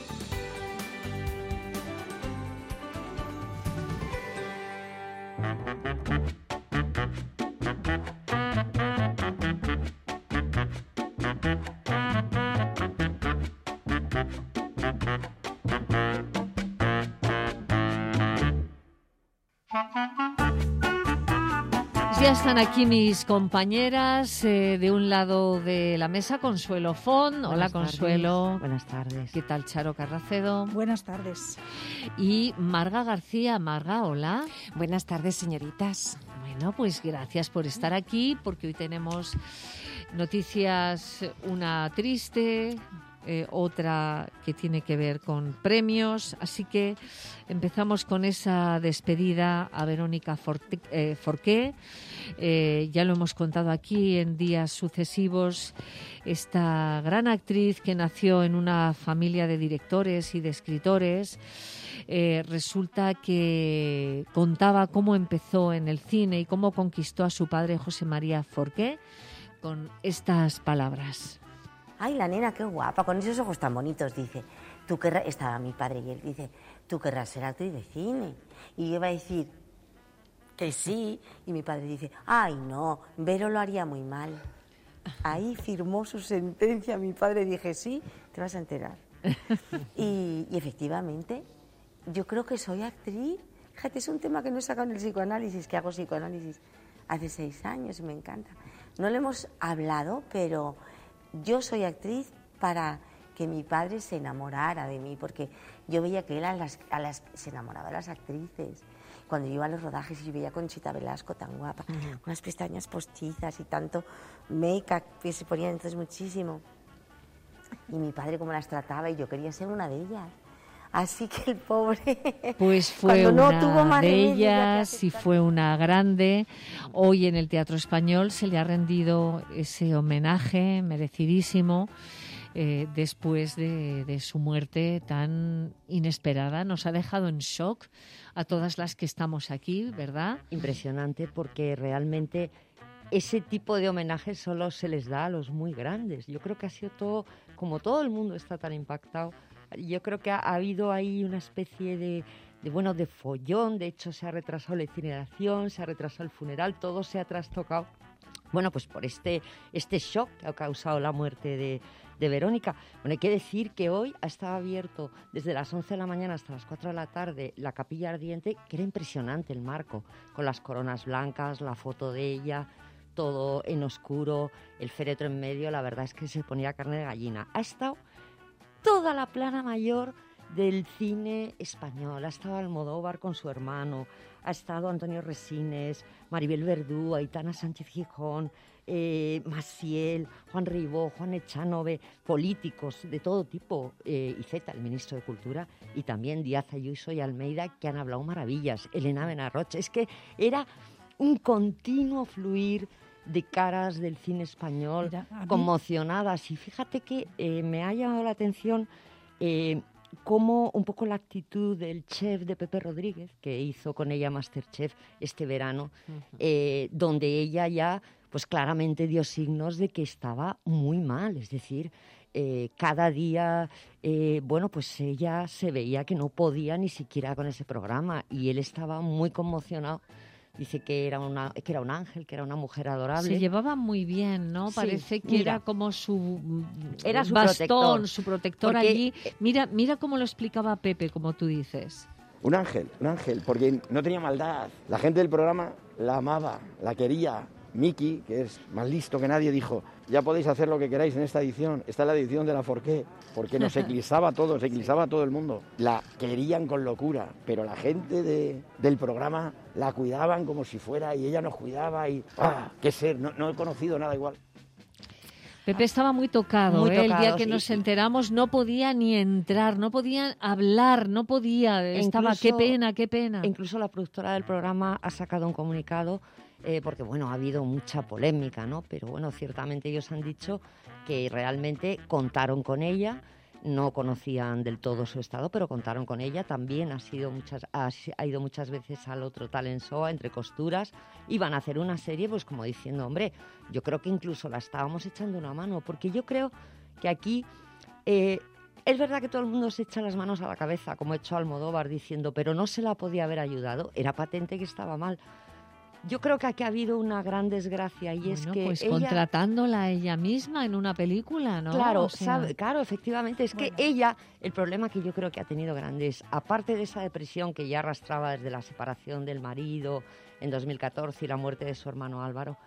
Speaker 2: Ya están aquí mis compañeras, de un lado de la mesa, Consuelo Font. Hola, Consuelo.
Speaker 10: Buenas tardes.
Speaker 2: ¿Qué tal, Charo Carracedo?
Speaker 11: Buenas tardes.
Speaker 2: Y Marga García. Marga, hola.
Speaker 10: Buenas tardes, señoritas.
Speaker 2: Bueno, pues gracias por estar aquí, porque hoy tenemos noticias, una triste, otra que tiene que ver con premios, así que empezamos con esa despedida a Verónica Forqué. Ya lo hemos contado aquí en días sucesivos, esta gran actriz que nació en una familia de directores y de escritores, resulta que contaba cómo empezó en el cine y cómo conquistó a su padre José María Forqué con estas palabras.
Speaker 12: Ay, la nena, qué guapa, con esos ojos tan bonitos, dice. Tú querrás, estaba mi padre y él dice, tú querrás ser actriz de cine. Y yo iba a decir que sí, y mi padre dice, ay, no, Vero lo haría muy mal. Ahí firmó su sentencia mi padre, dije, sí, te vas a enterar. Y efectivamente, yo creo que soy actriz. Fíjate, es un tema que no he sacado en el psicoanálisis, que hago psicoanálisis hace 6 años y me encanta. No lo hemos hablado, pero yo soy actriz para que mi padre se enamorara de mí, porque yo veía que él se enamoraba de las actrices. Cuando yo iba a los rodajes y yo veía a Conchita Velasco tan guapa, unas pestañas postizas y tanto make-up que se ponían entonces muchísimo. Y mi padre cómo las trataba y yo quería ser una de ellas. Así que el pobre...
Speaker 2: Pues fue
Speaker 12: no
Speaker 2: una
Speaker 12: tuvo más
Speaker 2: de
Speaker 12: remedio
Speaker 2: ellas y fue una grande. Hoy en el Teatro Español se le ha rendido ese homenaje merecidísimo después de su muerte tan inesperada. Nos ha dejado en shock a todas las que estamos aquí, ¿verdad?
Speaker 10: Impresionante, porque realmente ese tipo de homenajes solo se les da a los muy grandes. Yo creo que ha sido todo, como todo el mundo está tan impactado, yo creo que ha habido ahí una especie de follón. De hecho, se ha retrasado la incineración, se ha retrasado el funeral, todo se ha trastocado. Bueno, pues por este shock que ha causado la muerte de Verónica. Bueno, hay que decir que hoy ha estado abierto desde las 11 de la mañana hasta las 4 de la tarde la Capilla Ardiente, que era impresionante el marco, con las coronas blancas, la foto de ella, todo en oscuro, el féretro en medio. La verdad es que se ponía carne de gallina. Ha estado toda la plana mayor del cine español. Ha estado Almodóvar con su hermano, ha estado Antonio Resines, Maribel Verdú, Aitana Sánchez Gijón, Maciel, Juan Ribó, Juan Echanove, políticos de todo tipo, Iceta, el ministro de Cultura, y también Díaz Ayuso y Almeida, que han hablado maravillas, Elena Benarroch. Es que era un continuo fluir de caras del cine español, conmocionadas. Y fíjate que me ha llamado la atención cómo un poco la actitud del chef de Pepe Rodríguez, que hizo con ella Masterchef este verano, donde ella ya pues claramente dio signos de que estaba muy mal. Es decir, cada día, pues ella se veía que no podía ni siquiera con ese programa, y él estaba muy conmocionado. Dice que era un ángel, que era una mujer adorable.
Speaker 2: Se llevaba muy bien, ¿no?
Speaker 10: Sí,
Speaker 2: Parece que era como su
Speaker 10: era su
Speaker 2: bastón, su protector
Speaker 10: Porque,
Speaker 2: allí. Mira cómo lo explicaba Pepe, como tú dices.
Speaker 11: Un ángel, porque no tenía maldad. La gente del programa la amaba, la quería. Miki, que es más listo que nadie, dijo: ya podéis hacer lo que queráis en esta edición. Esta es la edición de la Forqué, porque nos eclipsaba todo, se eclipsaba todo el mundo. La querían con locura, pero la gente del programa la cuidaban como si fuera, y ella nos cuidaba, y qué ser, no he conocido nada igual.
Speaker 2: Pepe estaba muy tocado,
Speaker 10: Muy
Speaker 2: el
Speaker 10: tocado,
Speaker 2: día que
Speaker 10: sí.
Speaker 2: nos enteramos no podía ni entrar, no podía hablar, no podía, estaba, qué pena.
Speaker 10: Incluso la productora del programa ha sacado un comunicado, porque bueno, ha habido mucha polémica, ¿no? Pero bueno, ciertamente ellos han dicho que realmente contaron con ella, no conocían del todo su estado, pero contaron con ella. También ha ido muchas veces al otro talent show, entre costuras, y van a hacer una serie, pues como diciendo, hombre, yo creo que incluso la estábamos echando una mano, porque yo creo que aquí es verdad que todo el mundo se echa las manos a la cabeza, como ha hecho Almodóvar, diciendo, pero no se la podía haber ayudado, era patente que estaba mal. Yo creo que aquí ha habido una gran desgracia, y es que
Speaker 2: pues
Speaker 10: ella,
Speaker 2: contratándola ella misma en una película, ¿no?
Speaker 10: Claro,
Speaker 2: O sea,
Speaker 10: claro, efectivamente, es que ella, el problema que yo creo que ha tenido grande es, aparte de esa depresión que ya arrastraba desde la separación del marido en 2014 y la muerte de su hermano Álvaro,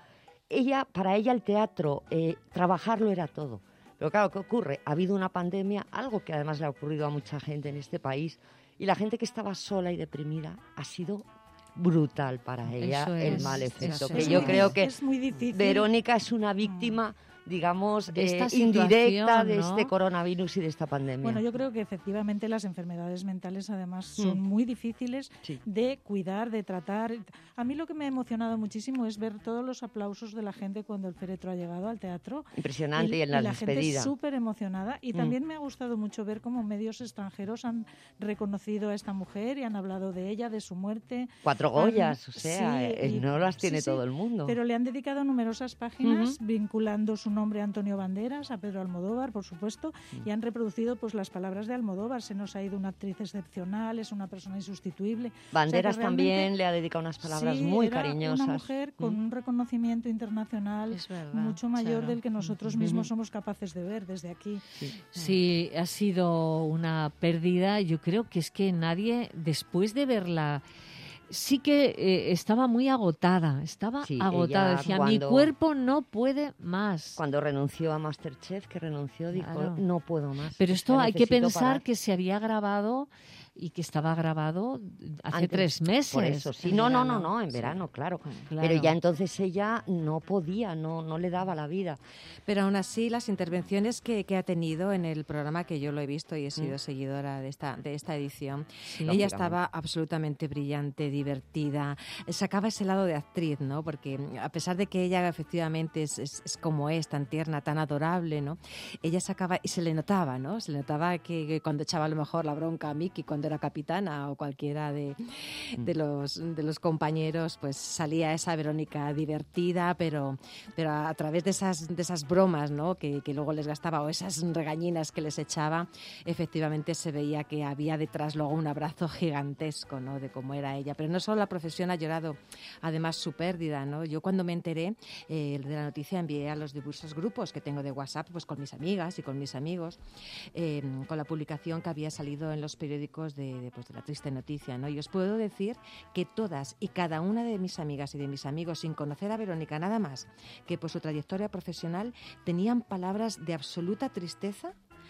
Speaker 10: para ella el teatro, trabajarlo era todo. Pero claro, ¿qué ocurre? Ha habido una pandemia, algo que además le ha ocurrido a mucha gente en este país, y la gente que estaba sola y deprimida ha sido brutal para ella el mal efecto. Que yo creo que
Speaker 13: es muy difícil.
Speaker 10: Verónica es una víctima, digamos,
Speaker 2: de esta
Speaker 10: indirecta de
Speaker 2: ¿no?
Speaker 10: este coronavirus y de esta pandemia.
Speaker 13: Bueno, yo creo que efectivamente las enfermedades mentales además son muy difíciles de cuidar, de tratar. A mí lo que me ha emocionado muchísimo es ver todos los aplausos de la gente cuando el féretro ha llegado al teatro.
Speaker 10: Impresionante, y en la despedida.
Speaker 13: Gente súper emocionada, y también me ha gustado mucho ver cómo medios extranjeros han reconocido a esta mujer y han hablado de ella, de su muerte.
Speaker 10: 4 Goyas, o sea,
Speaker 13: sí,
Speaker 10: no las tiene todo el mundo.
Speaker 13: Pero le han dedicado numerosas páginas vinculando su nombre a Antonio Banderas, a Pedro Almodóvar, por supuesto, y han reproducido pues las palabras de Almodóvar: se nos ha ido una actriz excepcional, es una persona insustituible.
Speaker 10: Banderas también le ha dedicado unas palabras muy cariñosas.
Speaker 13: Una mujer con un reconocimiento internacional mucho mayor del que nosotros mismos somos capaces de ver desde aquí.
Speaker 2: Sí, ha sido una pérdida. Yo creo que es que nadie, después de verla, sí que estaba muy agotada, decía, mi cuerpo no puede más.
Speaker 10: Cuando renunció a Masterchef, dijo, no puedo más.
Speaker 2: Pero esto hay que pensar
Speaker 10: parar.
Speaker 2: Que se había grabado y que estaba grabado hace
Speaker 10: Antes,
Speaker 2: 3 meses.
Speaker 10: Por eso, sí. No, en verano, claro. Pero ya entonces ella no podía, no le daba la vida.
Speaker 14: Pero aún así, las intervenciones que ha tenido en el programa, que yo lo he visto y he sido seguidora de esta edición, ella estaba absolutamente brillante, divertida, sacaba ese lado de actriz, ¿no? Porque a pesar de que ella efectivamente es como es, tan tierna, tan adorable, ¿no? Ella sacaba, y se le notaba, ¿no? Se le notaba que cuando echaba a lo mejor la bronca a Miki, cuando era capitana, o cualquiera de los compañeros, pues salía esa Verónica divertida, pero a través de esas bromas, ¿no? que luego les gastaba, o esas regañinas que les echaba, efectivamente se veía que había detrás luego un abrazo gigantesco, ¿no? De cómo era ella. Pero no solo la profesión ha llorado, además su pérdida, ¿no? Yo cuando me enteré de la noticia, envié a los diversos grupos que tengo de WhatsApp, pues con mis amigas y con mis amigos, con la publicación que había salido en los periódicos de la triste noticia, ¿no? Y os puedo decir que todas y cada una de mis amigas y de mis amigos, sin conocer a Verónica nada más que por su trayectoria profesional, tenían palabras de absoluta tristeza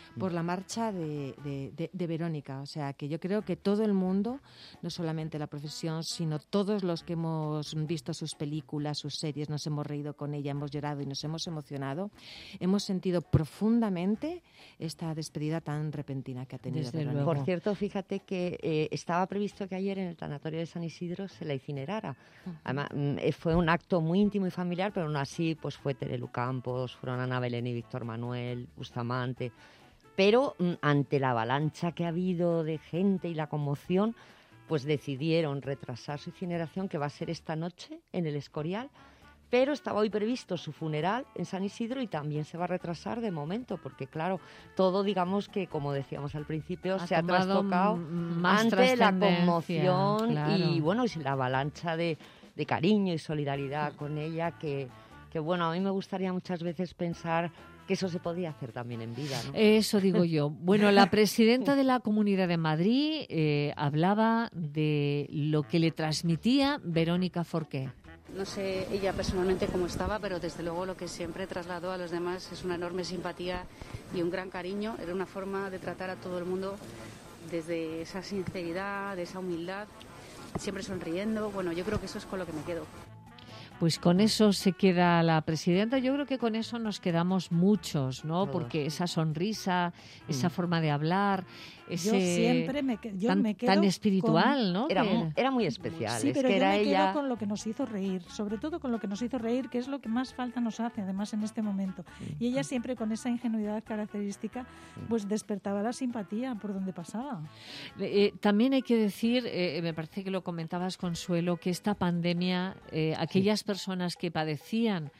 Speaker 14: por la marcha de Verónica. O sea, que yo creo que todo el mundo, no solamente la profesión, sino todos los que hemos visto sus películas, sus series, nos hemos reído con ella, hemos llorado y nos hemos emocionado, hemos sentido profundamente esta despedida tan repentina que ha tenido Verónica.
Speaker 10: Por cierto, fíjate que estaba previsto que ayer en el tanatorio de San Isidro se la incinerara. Además, fue un acto muy íntimo y familiar, pero aún así pues fue Terelu Campos, fueron Ana Belén y Víctor Manuel, Bustamante. Pero ante la avalancha que ha habido de gente y la conmoción, pues decidieron retrasar su incineración, que va a ser esta noche en el Escorial. Pero estaba hoy previsto su funeral en San Isidro y también se va a retrasar de momento, porque claro, todo, digamos que, como decíamos al principio, se ha trastocado ante la conmoción, claro. Y bueno, y la avalancha de cariño y solidaridad con ella, que bueno, a mí me gustaría muchas veces pensar que eso se podía hacer también en vida, ¿no?
Speaker 2: Eso digo yo. Bueno, la presidenta de la Comunidad de Madrid hablaba de lo que le transmitía Verónica Forqué.
Speaker 15: No sé ella personalmente cómo estaba, pero desde luego lo que siempre trasladó a los demás es una enorme simpatía y un gran cariño. Era una forma de tratar a todo el mundo desde esa sinceridad, de esa humildad, siempre sonriendo. Bueno, yo creo que eso es con lo que me quedo.
Speaker 2: Pues con eso se queda la presidenta. Yo creo que con eso nos quedamos muchos, ¿no? Porque esa sonrisa, esa forma de hablar, ese tan espiritual, ¿no?
Speaker 10: Era muy especial.
Speaker 13: Sí, pero
Speaker 10: es que
Speaker 13: yo
Speaker 10: era
Speaker 13: me quedo
Speaker 10: ella
Speaker 13: con lo que nos hizo reír, sobre todo con lo que nos hizo reír, que es lo que más falta nos hace, además, en este momento. Y ella siempre con esa ingenuidad característica, pues despertaba la simpatía por donde pasaba.
Speaker 2: También hay que decir, me parece que lo comentabas, Consuelo, que esta pandemia, aquellas personas que padecían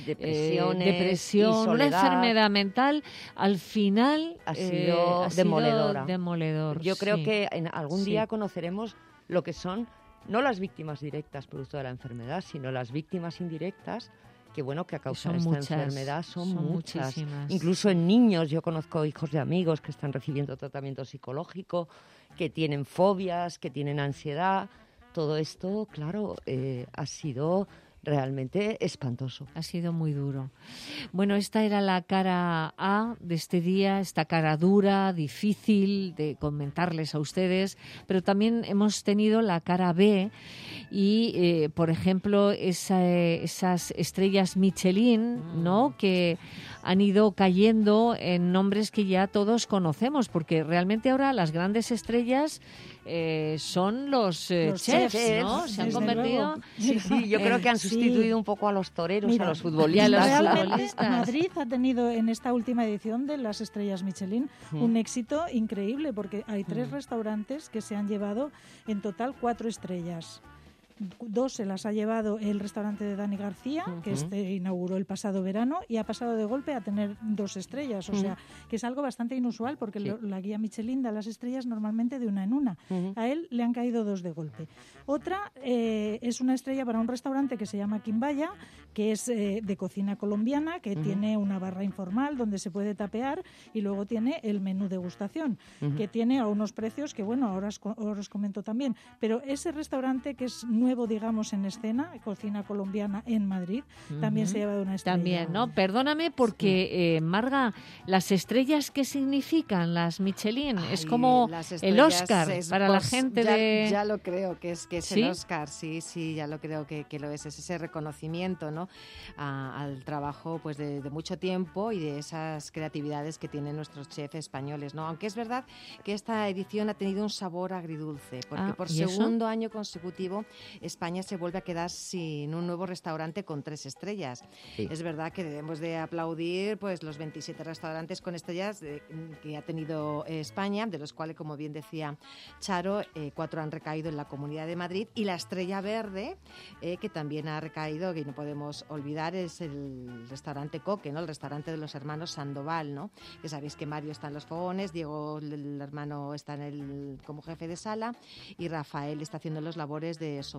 Speaker 2: depresión, una enfermedad mental, al final
Speaker 10: ha sido demoledora.
Speaker 2: Demoledor.
Speaker 10: Yo creo que algún día conoceremos lo que son no las víctimas directas producto de la enfermedad, sino las víctimas indirectas que a causa de esta enfermedad son muchas. Incluso en niños, yo conozco hijos de amigos que están recibiendo tratamiento psicológico, que tienen fobias, que tienen ansiedad. Todo esto, claro, ha sido realmente espantoso.
Speaker 2: Ha sido muy duro. Bueno, esta era la cara A de este día, esta cara dura, difícil de comentarles a ustedes, pero también hemos tenido la cara B y, por ejemplo, esas estrellas Michelin, ¿no?, que han ido cayendo en nombres que ya todos conocemos, porque realmente ahora las grandes estrellas son los chefs, ¿no? Se han convertido...
Speaker 10: Sí, yo creo que han sustituido un poco a los toreros, a los futbolistas.
Speaker 13: Realmente Madrid ha tenido en esta última edición de las estrellas Michelin un éxito increíble, porque hay 3 restaurantes que se han llevado en total 4 estrellas. 2 se las ha llevado el restaurante de Dani García, que inauguró el pasado verano, y ha pasado de golpe a tener 2 estrellas. O sea, que es algo bastante inusual, porque la guía Michelin da las estrellas normalmente de una en una. A él le han caído 2 de golpe. Otra es una estrella para un restaurante que se llama Quimbaya, que es de cocina colombiana, que tiene una barra informal donde se puede tapear, y luego tiene el menú degustación, que tiene a unos precios que, bueno, ahora os comento también. Pero ese restaurante, que es nuevo, digamos, en escena, cocina colombiana en Madrid, también se lleva de una estrella.
Speaker 2: También, ¿no? Perdóname, porque, Marga, las estrellas, ¿qué significan las Michelin? Es como el Oscar para la gente
Speaker 14: ya lo creo que es
Speaker 2: ¿Sí?
Speaker 14: el Oscar, sí, ya lo creo que lo es ese reconocimiento, ¿no?, al trabajo pues de mucho tiempo y de esas creatividades que tienen nuestros chefs españoles, ¿no? Aunque es verdad que esta edición ha tenido un sabor agridulce, porque por segundo año consecutivo España se vuelve a quedar sin un nuevo restaurante con 3 estrellas. Sí. Es verdad que debemos de aplaudir pues los 27 restaurantes con estrellas que ha tenido España, de los cuales, como bien decía Charo, 4 han recaído en la Comunidad de Madrid, y la estrella verde, que también ha recaído, que no podemos olvidar, es el restaurante Coque, ¿no?, el restaurante de los hermanos Sandoval, ¿no?, que sabéis que Mario está en los fogones, Diego, el hermano, está como jefe de sala, y Rafael está haciendo las labores de sommelier.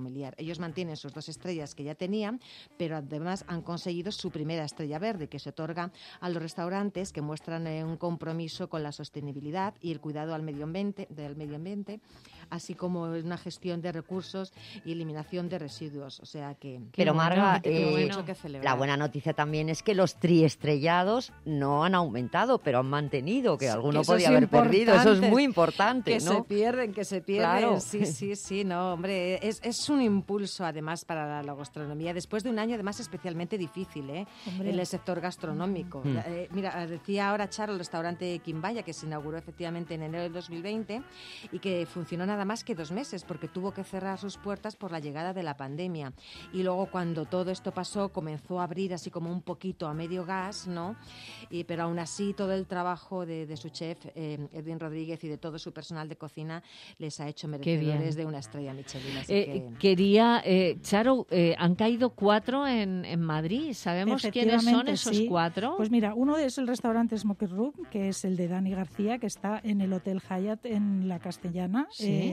Speaker 14: familiar. Ellos mantienen sus 2 estrellas que ya tenían, pero además han conseguido su primera estrella verde, que se otorga a los restaurantes que muestran un compromiso con la sostenibilidad y el cuidado del medio ambiente, así como una gestión de recursos y eliminación de residuos. O sea que...
Speaker 10: Pero Marga,
Speaker 14: la
Speaker 10: buena noticia también es que los triestrellados no han aumentado, pero han mantenido, que alguno podía haber perdido. Eso es muy importante,
Speaker 14: que
Speaker 10: ¿no?
Speaker 14: Que se pierden. Claro. Sí, no, hombre, es un impulso además para la gastronomía, después de un año además especialmente difícil, en el sector gastronómico. Mira, decía ahora Charo, el restaurante Quimbaya, que se inauguró efectivamente en enero del 2020 y que funcionó nada más que 2 meses, porque tuvo que cerrar sus puertas por la llegada de la pandemia. Y luego cuando todo esto pasó, comenzó a abrir así como un poquito a medio gas, ¿no? Pero aún así todo el trabajo de su chef, Edwin Rodríguez, y de todo su personal de cocina les ha hecho merecedores de una estrella Michelin.
Speaker 2: Charo, han caído 4 en Madrid. ¿Sabemos quiénes son esos 4?
Speaker 13: Pues mira, uno es el restaurante Smoker Room, que es el de Dani García, que está en el Hotel Hyatt en La Castellana,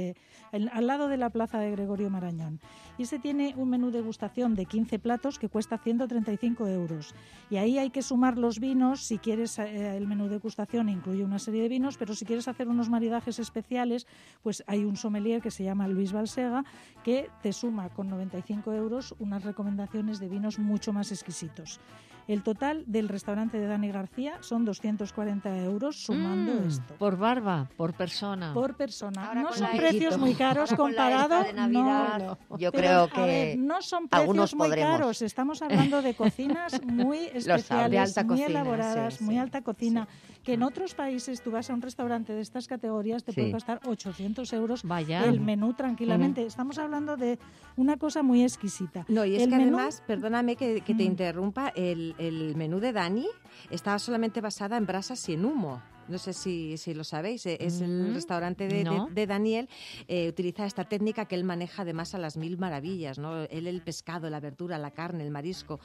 Speaker 13: al lado de la plaza de Gregorio Marañón. Y ese tiene un menú degustación de 15 platos que cuesta 135 euros. Y ahí hay que sumar los vinos. Si quieres, el menú degustación incluye una serie de vinos, pero si quieres hacer unos maridajes especiales, pues hay un sommelier que se llama Luis Balsega, que te suma con 95 euros unas recomendaciones de vinos mucho más exquisitos. El total del restaurante de Dani García son 240 euros sumando esto.
Speaker 2: ¿Por barba? ¿Por persona?
Speaker 13: Por persona. Ahora no son precios muy caros comparados.
Speaker 10: No. Yo creo que
Speaker 13: no son precios muy caros. Estamos hablando de cocinas muy especiales,
Speaker 14: de alta
Speaker 13: muy
Speaker 14: cocina,
Speaker 13: elaboradas, muy alta cocina. Que en otros países tú vas a un restaurante de estas categorías, te puede costar 800 euros el menú tranquilamente. Estamos hablando de una cosa muy exquisita.
Speaker 14: No, y es que además, perdóname que te interrumpa, el menú de Dani estaba solamente basada en brasas y en humo. No sé si lo sabéis, es el restaurante de Daniel, utiliza esta técnica que él maneja además a las 1000 maravillas, ¿no? Él el pescado, la verdura, la carne, el marisco,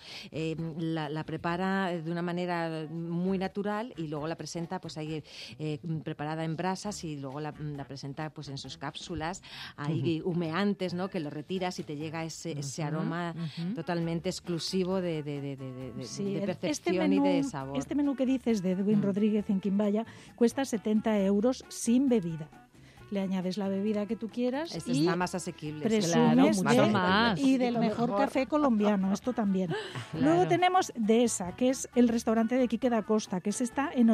Speaker 14: la prepara de una manera muy natural y luego la presenta pues ahí preparada en brasas y luego la presenta pues en sus cápsulas, ahí humeantes, ¿no? Que lo retiras y te llega ese aroma totalmente exclusivo de percepción y de sabor.
Speaker 13: Este menú que dices de Edwin Rodríguez en Quimbaya cuesta 70 euros sin bebida. Le añades la bebida que tú quieras
Speaker 14: y está más asequible.
Speaker 13: Presumes y del mejor café colombiano, esto también. Luego tenemos Dehesa, que es el restaurante de Quique da Costa, que está en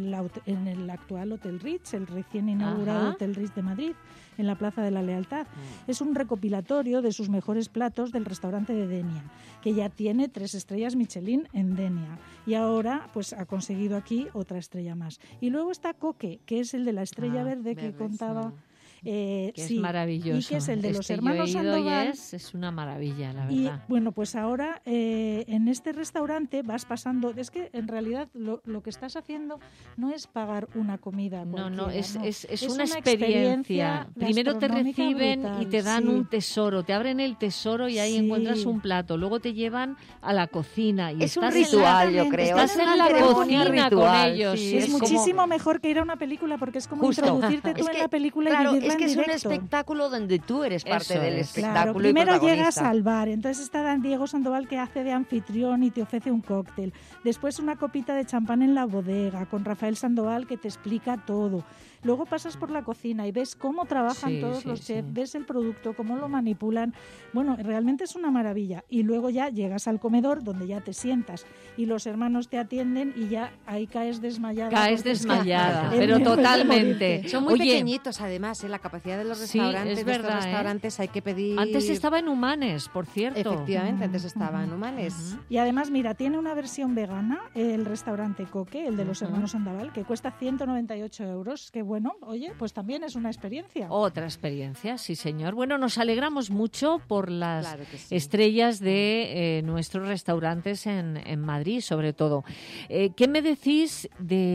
Speaker 13: el actual Hotel Ritz, el recién inaugurado Hotel Ritz de Madrid, en la Plaza de la Lealtad. Es un recopilatorio de sus mejores platos del restaurante de Denia, que ya tiene 3 estrellas Michelin en Denia. Y ahora pues ha conseguido aquí otra estrella más. Y luego está Coque, que es el de la estrella verde que contaba.
Speaker 2: Que es maravilloso.
Speaker 13: Y que es el de los hermanos Sandoval.
Speaker 2: Es una maravilla, la verdad.
Speaker 13: Y bueno, pues ahora en este restaurante vas pasando. Es que en realidad lo que estás haciendo no es pagar una comida.
Speaker 2: No, es una experiencia. Primero te reciben brutal, y te dan un tesoro, te abren el tesoro y ahí encuentras un plato. Luego te llevan a la cocina. Y
Speaker 10: es un ritual, yo creo.
Speaker 2: Estás en la cocina con ellos.
Speaker 13: Sí, es muchísimo mejor que ir a una película porque es como introducirte tú en la película y vivirla.
Speaker 10: Es que es un espectáculo donde tú eres parte del espectáculo.
Speaker 13: Claro, primero llegas al bar, entonces está Diego Sandoval que hace de anfitrión y te ofrece un cóctel. Después una copita de champán en la bodega con Rafael Sandoval que te explica todo. Luego pasas por la cocina y ves cómo trabajan todos los chefs, ves el producto, cómo lo manipulan. Bueno, realmente es una maravilla. Y luego ya llegas al comedor donde ya te sientas y los hermanos te atienden y ya ahí caes desmayada.
Speaker 2: Caes desmayada, pero totalmente.
Speaker 14: Son muy pequeñitos además, la capacidad de los restaurantes.
Speaker 2: Sí, es verdad,
Speaker 14: de estos restaurantes hay que pedir...
Speaker 2: Antes estaba en Humanes, por cierto.
Speaker 14: Efectivamente, antes estaba en Humanes.
Speaker 13: Y además, mira, tiene una versión vegana, el restaurante Coque, el de los hermanos Sandoval, que cuesta 198 euros, que bueno, oye, pues también es una experiencia.
Speaker 2: Otra experiencia, sí señor. Bueno, nos alegramos mucho por las estrellas de nuestros restaurantes en Madrid, sobre todo. ¿Qué me decís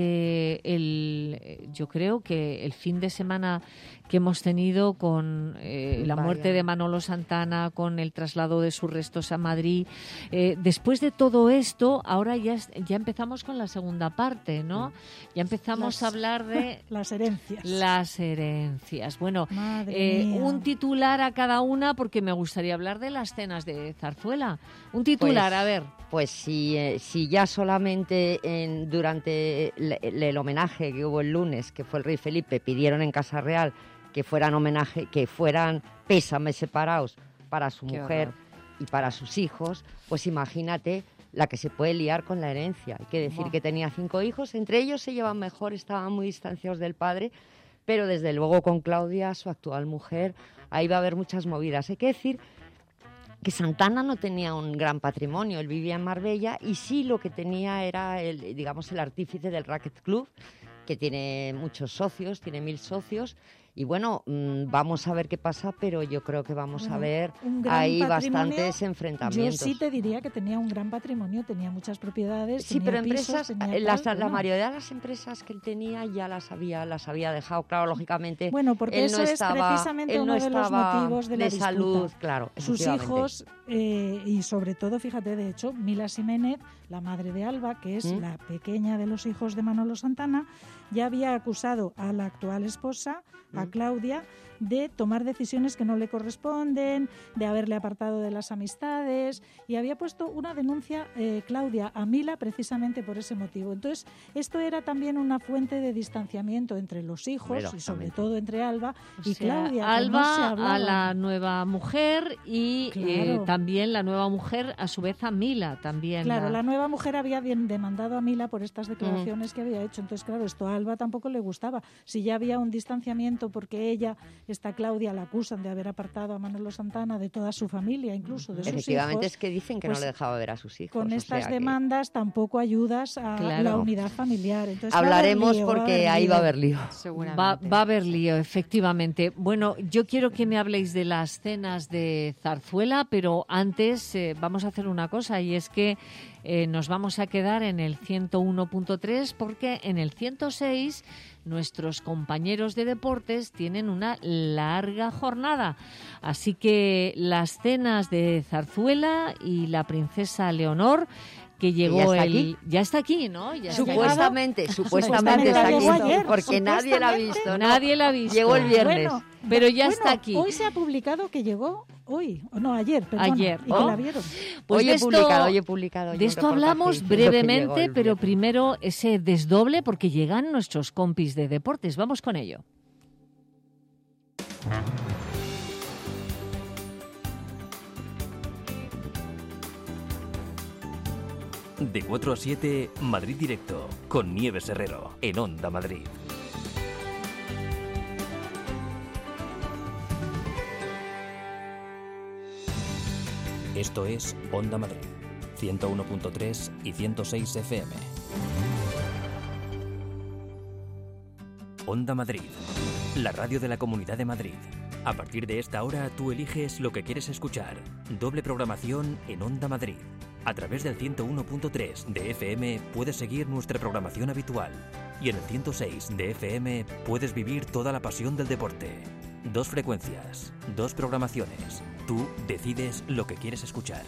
Speaker 2: de yo creo que el fin de semana que hemos tenido con la muerte de Manolo Santana, con el traslado de sus restos a Madrid? Después de todo esto, ahora ya empezamos con la segunda parte, ¿no? Ya empezamos a hablar de...
Speaker 13: Las herencias.
Speaker 2: Las herencias. Bueno,
Speaker 13: Madre mía.
Speaker 2: un titular a cada una porque me gustaría hablar de las cenas de Zarzuela. Un titular,
Speaker 10: Pues,
Speaker 2: a ver.
Speaker 10: Pues si ya solamente durante el homenaje que hubo el lunes, que fue el rey Felipe, pidieron en Casa Real que fueran pésames separados para su
Speaker 14: Qué
Speaker 10: mujer
Speaker 14: horror.
Speaker 10: y para sus hijos, pues imagínate la que se puede liar con la herencia. Hay que decir
Speaker 2: Buah.
Speaker 10: que tenía 5 hijos, entre ellos se llevan mejor, estaban muy distanciados del padre, pero desde luego con Claudia, su actual mujer, ahí va a haber muchas movidas. Hay que decir que Santana no tenía un gran patrimonio, él vivía en Marbella y sí lo que tenía era el artífice del Racquet Club, que tiene muchos socios, tiene 1000 socios. Y bueno, vamos a ver qué pasa, pero yo creo que vamos a ver
Speaker 13: un gran
Speaker 10: ahí
Speaker 13: patrimonio.
Speaker 10: bastantes enfrentamientos.
Speaker 13: Yo sí te diría que tenía un gran patrimonio, tenía muchas propiedades.
Speaker 10: Sí,
Speaker 13: tenía
Speaker 10: pero
Speaker 13: pisos,
Speaker 10: empresas,
Speaker 13: tenía
Speaker 10: la
Speaker 13: tal,
Speaker 10: mayoría de las empresas que él tenía ya las había dejado, claro, lógicamente.
Speaker 13: Bueno, porque
Speaker 10: él
Speaker 13: eso
Speaker 10: no
Speaker 13: es
Speaker 10: estaba,
Speaker 13: precisamente
Speaker 10: él
Speaker 13: uno
Speaker 10: no
Speaker 13: de los
Speaker 10: estaba
Speaker 13: motivos de la disputa.
Speaker 10: salud, claro.
Speaker 13: Sus
Speaker 10: efectivamente.
Speaker 13: hijos, y sobre todo, fíjate, de hecho, Mila Ximénez, la madre de Alba, que es la pequeña de los hijos de Manolo Santana, ya había acusado a la actual esposa, a Claudia, de tomar decisiones que no le corresponden, de haberle apartado de las amistades, y había puesto una denuncia, Claudia, a Mila precisamente por ese motivo. Entonces, esto era también una fuente de distanciamiento entre los hijos,
Speaker 10: Bueno,
Speaker 13: y sobre
Speaker 10: también.
Speaker 13: todo entre Alba y
Speaker 2: O sea,
Speaker 13: Claudia. que
Speaker 2: Alba
Speaker 13: no se
Speaker 2: a
Speaker 13: hablaban.
Speaker 2: la nueva mujer y
Speaker 13: Claro.
Speaker 2: también la nueva mujer a su vez a Mila también.
Speaker 13: Claro, la nueva mujer había bien demandado a Mila por estas declaraciones
Speaker 2: Mm.
Speaker 13: que había hecho. Entonces, claro, esto a Alba tampoco le gustaba. Si ya había un distanciamiento porque ella, esta Claudia, la acusan de haber apartado a Manolo Santana de toda su familia, incluso de sus
Speaker 10: Efectivamente,
Speaker 13: hijos.
Speaker 10: es que dicen que
Speaker 13: pues,
Speaker 10: no le dejaba ver a sus hijos.
Speaker 13: Con
Speaker 10: o
Speaker 13: estas
Speaker 10: sea que
Speaker 13: demandas tampoco ayudas a
Speaker 2: Claro.
Speaker 13: la unidad familiar. Entonces,
Speaker 10: hablaremos
Speaker 13: va a haber
Speaker 10: porque ahí va a haber lío.
Speaker 2: Va a haber lío, efectivamente. Bueno, yo quiero que me habléis de las cenas de Zarzuela, pero antes vamos a hacer una cosa, y es que nos vamos a quedar en el 101.3 porque en el 106 nuestros compañeros de deportes tienen una larga jornada. Así que las cenas de Zarzuela y la princesa Leonor, que llegó
Speaker 10: ya está aquí.
Speaker 2: ¿no? Ya está
Speaker 10: Supuestamente
Speaker 2: aquí.
Speaker 10: supuestamente está
Speaker 13: llegó
Speaker 10: aquí,
Speaker 13: ayer,
Speaker 10: porque nadie la ha
Speaker 13: supuestamente.
Speaker 10: visto. ¿no?
Speaker 2: Nadie la ha visto.
Speaker 10: Llegó el viernes.
Speaker 13: Bueno,
Speaker 2: pero ya
Speaker 13: bueno,
Speaker 2: está aquí.
Speaker 13: Hoy se ha publicado que llegó ayer, perdona,
Speaker 2: Ayer,
Speaker 13: y
Speaker 2: ¿no?
Speaker 13: que la vieron.
Speaker 2: Pues
Speaker 10: hoy
Speaker 2: de
Speaker 10: he
Speaker 2: esto-
Speaker 10: publicado.
Speaker 2: De
Speaker 10: yo un
Speaker 2: esto
Speaker 10: reportaje
Speaker 2: hablamos
Speaker 10: diciendo que llegó
Speaker 2: brevemente,
Speaker 10: el
Speaker 2: pero
Speaker 10: viernes.
Speaker 2: primero ese desdoble porque llegan nuestros compis de deportes. Vamos con ello.
Speaker 1: De 4 a 7, Madrid Directo, con Nieves Herrero, en Onda Madrid. Esto es Onda Madrid, 101.3 y 106 FM. Onda Madrid, la radio de la Comunidad de Madrid. A partir de esta hora tú eliges lo que quieres escuchar. Doble programación en Onda Madrid. A través del 101.3 de FM puedes seguir nuestra programación habitual. Y en el 106 de FM puedes vivir toda la pasión del deporte. 2 frecuencias, 2 programaciones. Tú decides lo que quieres escuchar.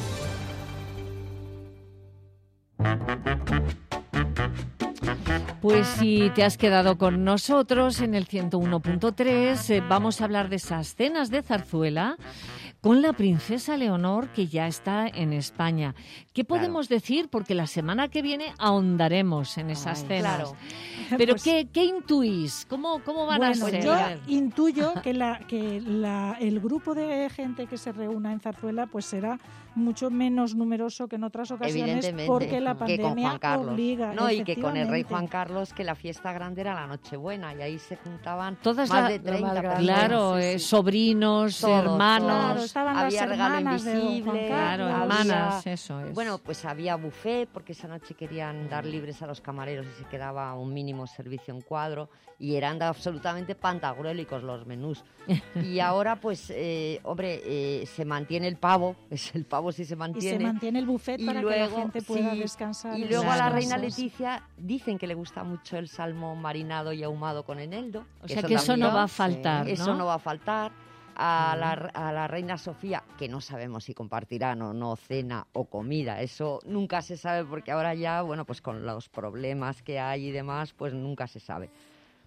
Speaker 2: Pues si te has quedado con nosotros en el 101.3, vamos a hablar de esas cenas de Zarzuela con la princesa Leonor, que ya está en España. ¿Qué podemos decir? Porque la semana que viene ahondaremos en esas cenas.
Speaker 10: claro.
Speaker 2: Pero
Speaker 13: Pues-
Speaker 2: ¿qué intuís? ¿Cómo van a
Speaker 13: Bueno,
Speaker 2: ser?
Speaker 13: yo intuyo que el grupo de gente que se reúna en Zarzuela pues será mucho menos numeroso que en otras ocasiones
Speaker 10: Evidentemente,
Speaker 13: porque la
Speaker 10: que con
Speaker 13: pandemia
Speaker 10: Juan Carlos.
Speaker 13: obliga.
Speaker 10: No, y que con el rey
Speaker 13: efectivamente.
Speaker 10: Juan Carlos, que la fiesta grande era la Nochebuena, y ahí se juntaban
Speaker 2: Todas
Speaker 10: más
Speaker 2: la-
Speaker 10: de 30 personas.
Speaker 2: Claro, sobrinos,
Speaker 10: Todos,
Speaker 2: hermanos.
Speaker 13: Claro, estaban las
Speaker 10: había regalo
Speaker 13: hermanas de don Juan
Speaker 10: invisible,
Speaker 2: Claro,
Speaker 13: Carlos.
Speaker 2: hermanas, eso es.
Speaker 10: Bueno, pues había buffet, porque esa noche querían dar libres a los camareros y se quedaba un mínimo servicio en cuadro, y eran absolutamente pantagruélicos los menús. Y ahora, pues, se mantiene el pavo, el pavo sí se
Speaker 13: Y
Speaker 10: mantiene.
Speaker 13: se mantiene el buffet
Speaker 10: Y
Speaker 13: para que
Speaker 10: luego,
Speaker 13: la gente pueda
Speaker 10: sí,
Speaker 13: descansar.
Speaker 10: Y
Speaker 13: en
Speaker 10: luego
Speaker 13: sus
Speaker 10: a la
Speaker 13: casas.
Speaker 10: reina Leticia dicen que le gusta mucho el salmón marinado y ahumado con eneldo.
Speaker 2: O sea que eso no
Speaker 10: también-
Speaker 2: va a faltar, ¿no?
Speaker 10: Eso no va a faltar. A la reina Sofía, que no sabemos si compartirán o no cena o comida, eso nunca se sabe, porque ahora ya, bueno, pues con los problemas que hay y demás, pues nunca se sabe.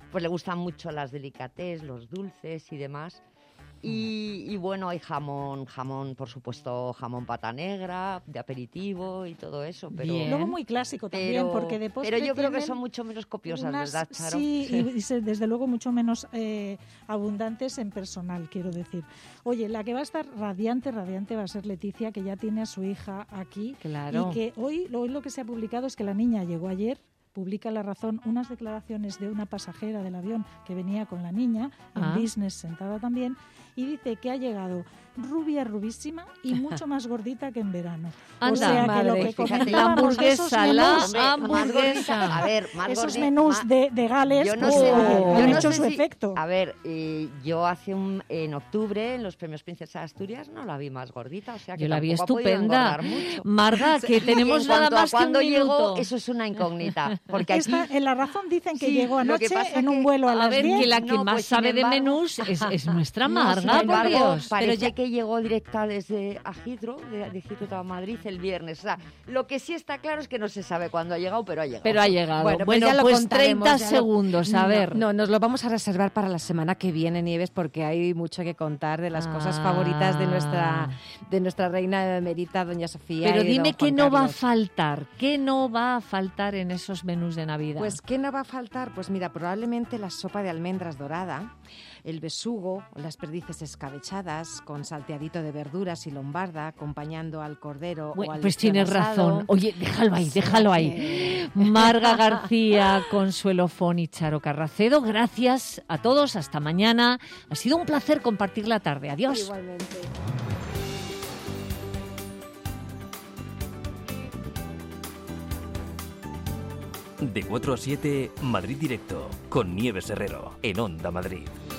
Speaker 10: pues le gustan mucho las delicatessen, los dulces y demás. Y bueno, hay jamón, por supuesto, jamón pata negra, de aperitivo y todo eso. Pero
Speaker 13: luego muy clásico también, porque de postre
Speaker 10: pero yo creo que son mucho menos copiosas, ¿verdad, Charo?
Speaker 13: Sí, y desde luego mucho menos abundantes en personal, quiero decir. Oye, la que va a estar radiante va a ser Leticia, que ya tiene a su hija aquí.
Speaker 2: Claro.
Speaker 13: Y que hoy lo que se ha publicado es que la niña llegó ayer. Publica La Razón unas declaraciones de una pasajera del avión que venía con la niña, en business sentada también, y dice que ha llegado rubísima y mucho más gordita que en verano.
Speaker 2: Anda,
Speaker 13: o sea,
Speaker 2: madre,
Speaker 13: que lo que
Speaker 2: fíjate, la hamburguesa,
Speaker 10: a ver,
Speaker 13: esos menús de Gales
Speaker 10: yo no sé,
Speaker 13: han hecho su efecto.
Speaker 10: A ver, yo en octubre, en los premios Princesa de Asturias, no la vi más gordita, o sea que
Speaker 2: yo la vi
Speaker 10: tampoco
Speaker 2: estupenda. Marga, que tenemos nada más que un minuto.
Speaker 10: Llegó, eso es una incógnita. Porque aquí,
Speaker 13: en La Razón dicen que llegó anoche en un vuelo a las 10.
Speaker 2: A ver, que la que más sabe de menús es nuestra Marga, por Dios.
Speaker 10: Parece que llegó directa desde Heathrow, de Heathrow a Madrid el viernes. O sea, lo que sí está claro es que no se sabe cuándo ha llegado, pero ha llegado.
Speaker 2: Bueno,
Speaker 14: ya lo
Speaker 2: pues
Speaker 14: contaremos,
Speaker 2: 30 segundos, a ver.
Speaker 14: No, nos lo vamos a reservar para la semana que viene, Nieves, porque hay mucho que contar de las cosas favoritas de nuestra reina emérita, doña Sofía.
Speaker 2: Pero
Speaker 14: y
Speaker 2: dime
Speaker 14: don Juan
Speaker 2: qué no va a
Speaker 14: Carlos.
Speaker 2: faltar, qué no va a faltar en esos menús de Navidad.
Speaker 14: Pues, ¿qué no va a faltar? Pues mira, probablemente la sopa de almendras dorada, el besugo, las perdices escabechadas con salteadito de verduras y lombarda, acompañando al cordero o al
Speaker 2: pues tienes
Speaker 14: asado.
Speaker 2: razón. Oye, déjalo ahí. Marga García, Consuelo Fon y Charo Carracedo, gracias a todos. Hasta mañana. Ha sido un placer compartir la tarde. Adiós.
Speaker 14: Igualmente.
Speaker 1: De 4 a 7, Madrid Directo, con Nieves Herrero, en Onda Madrid.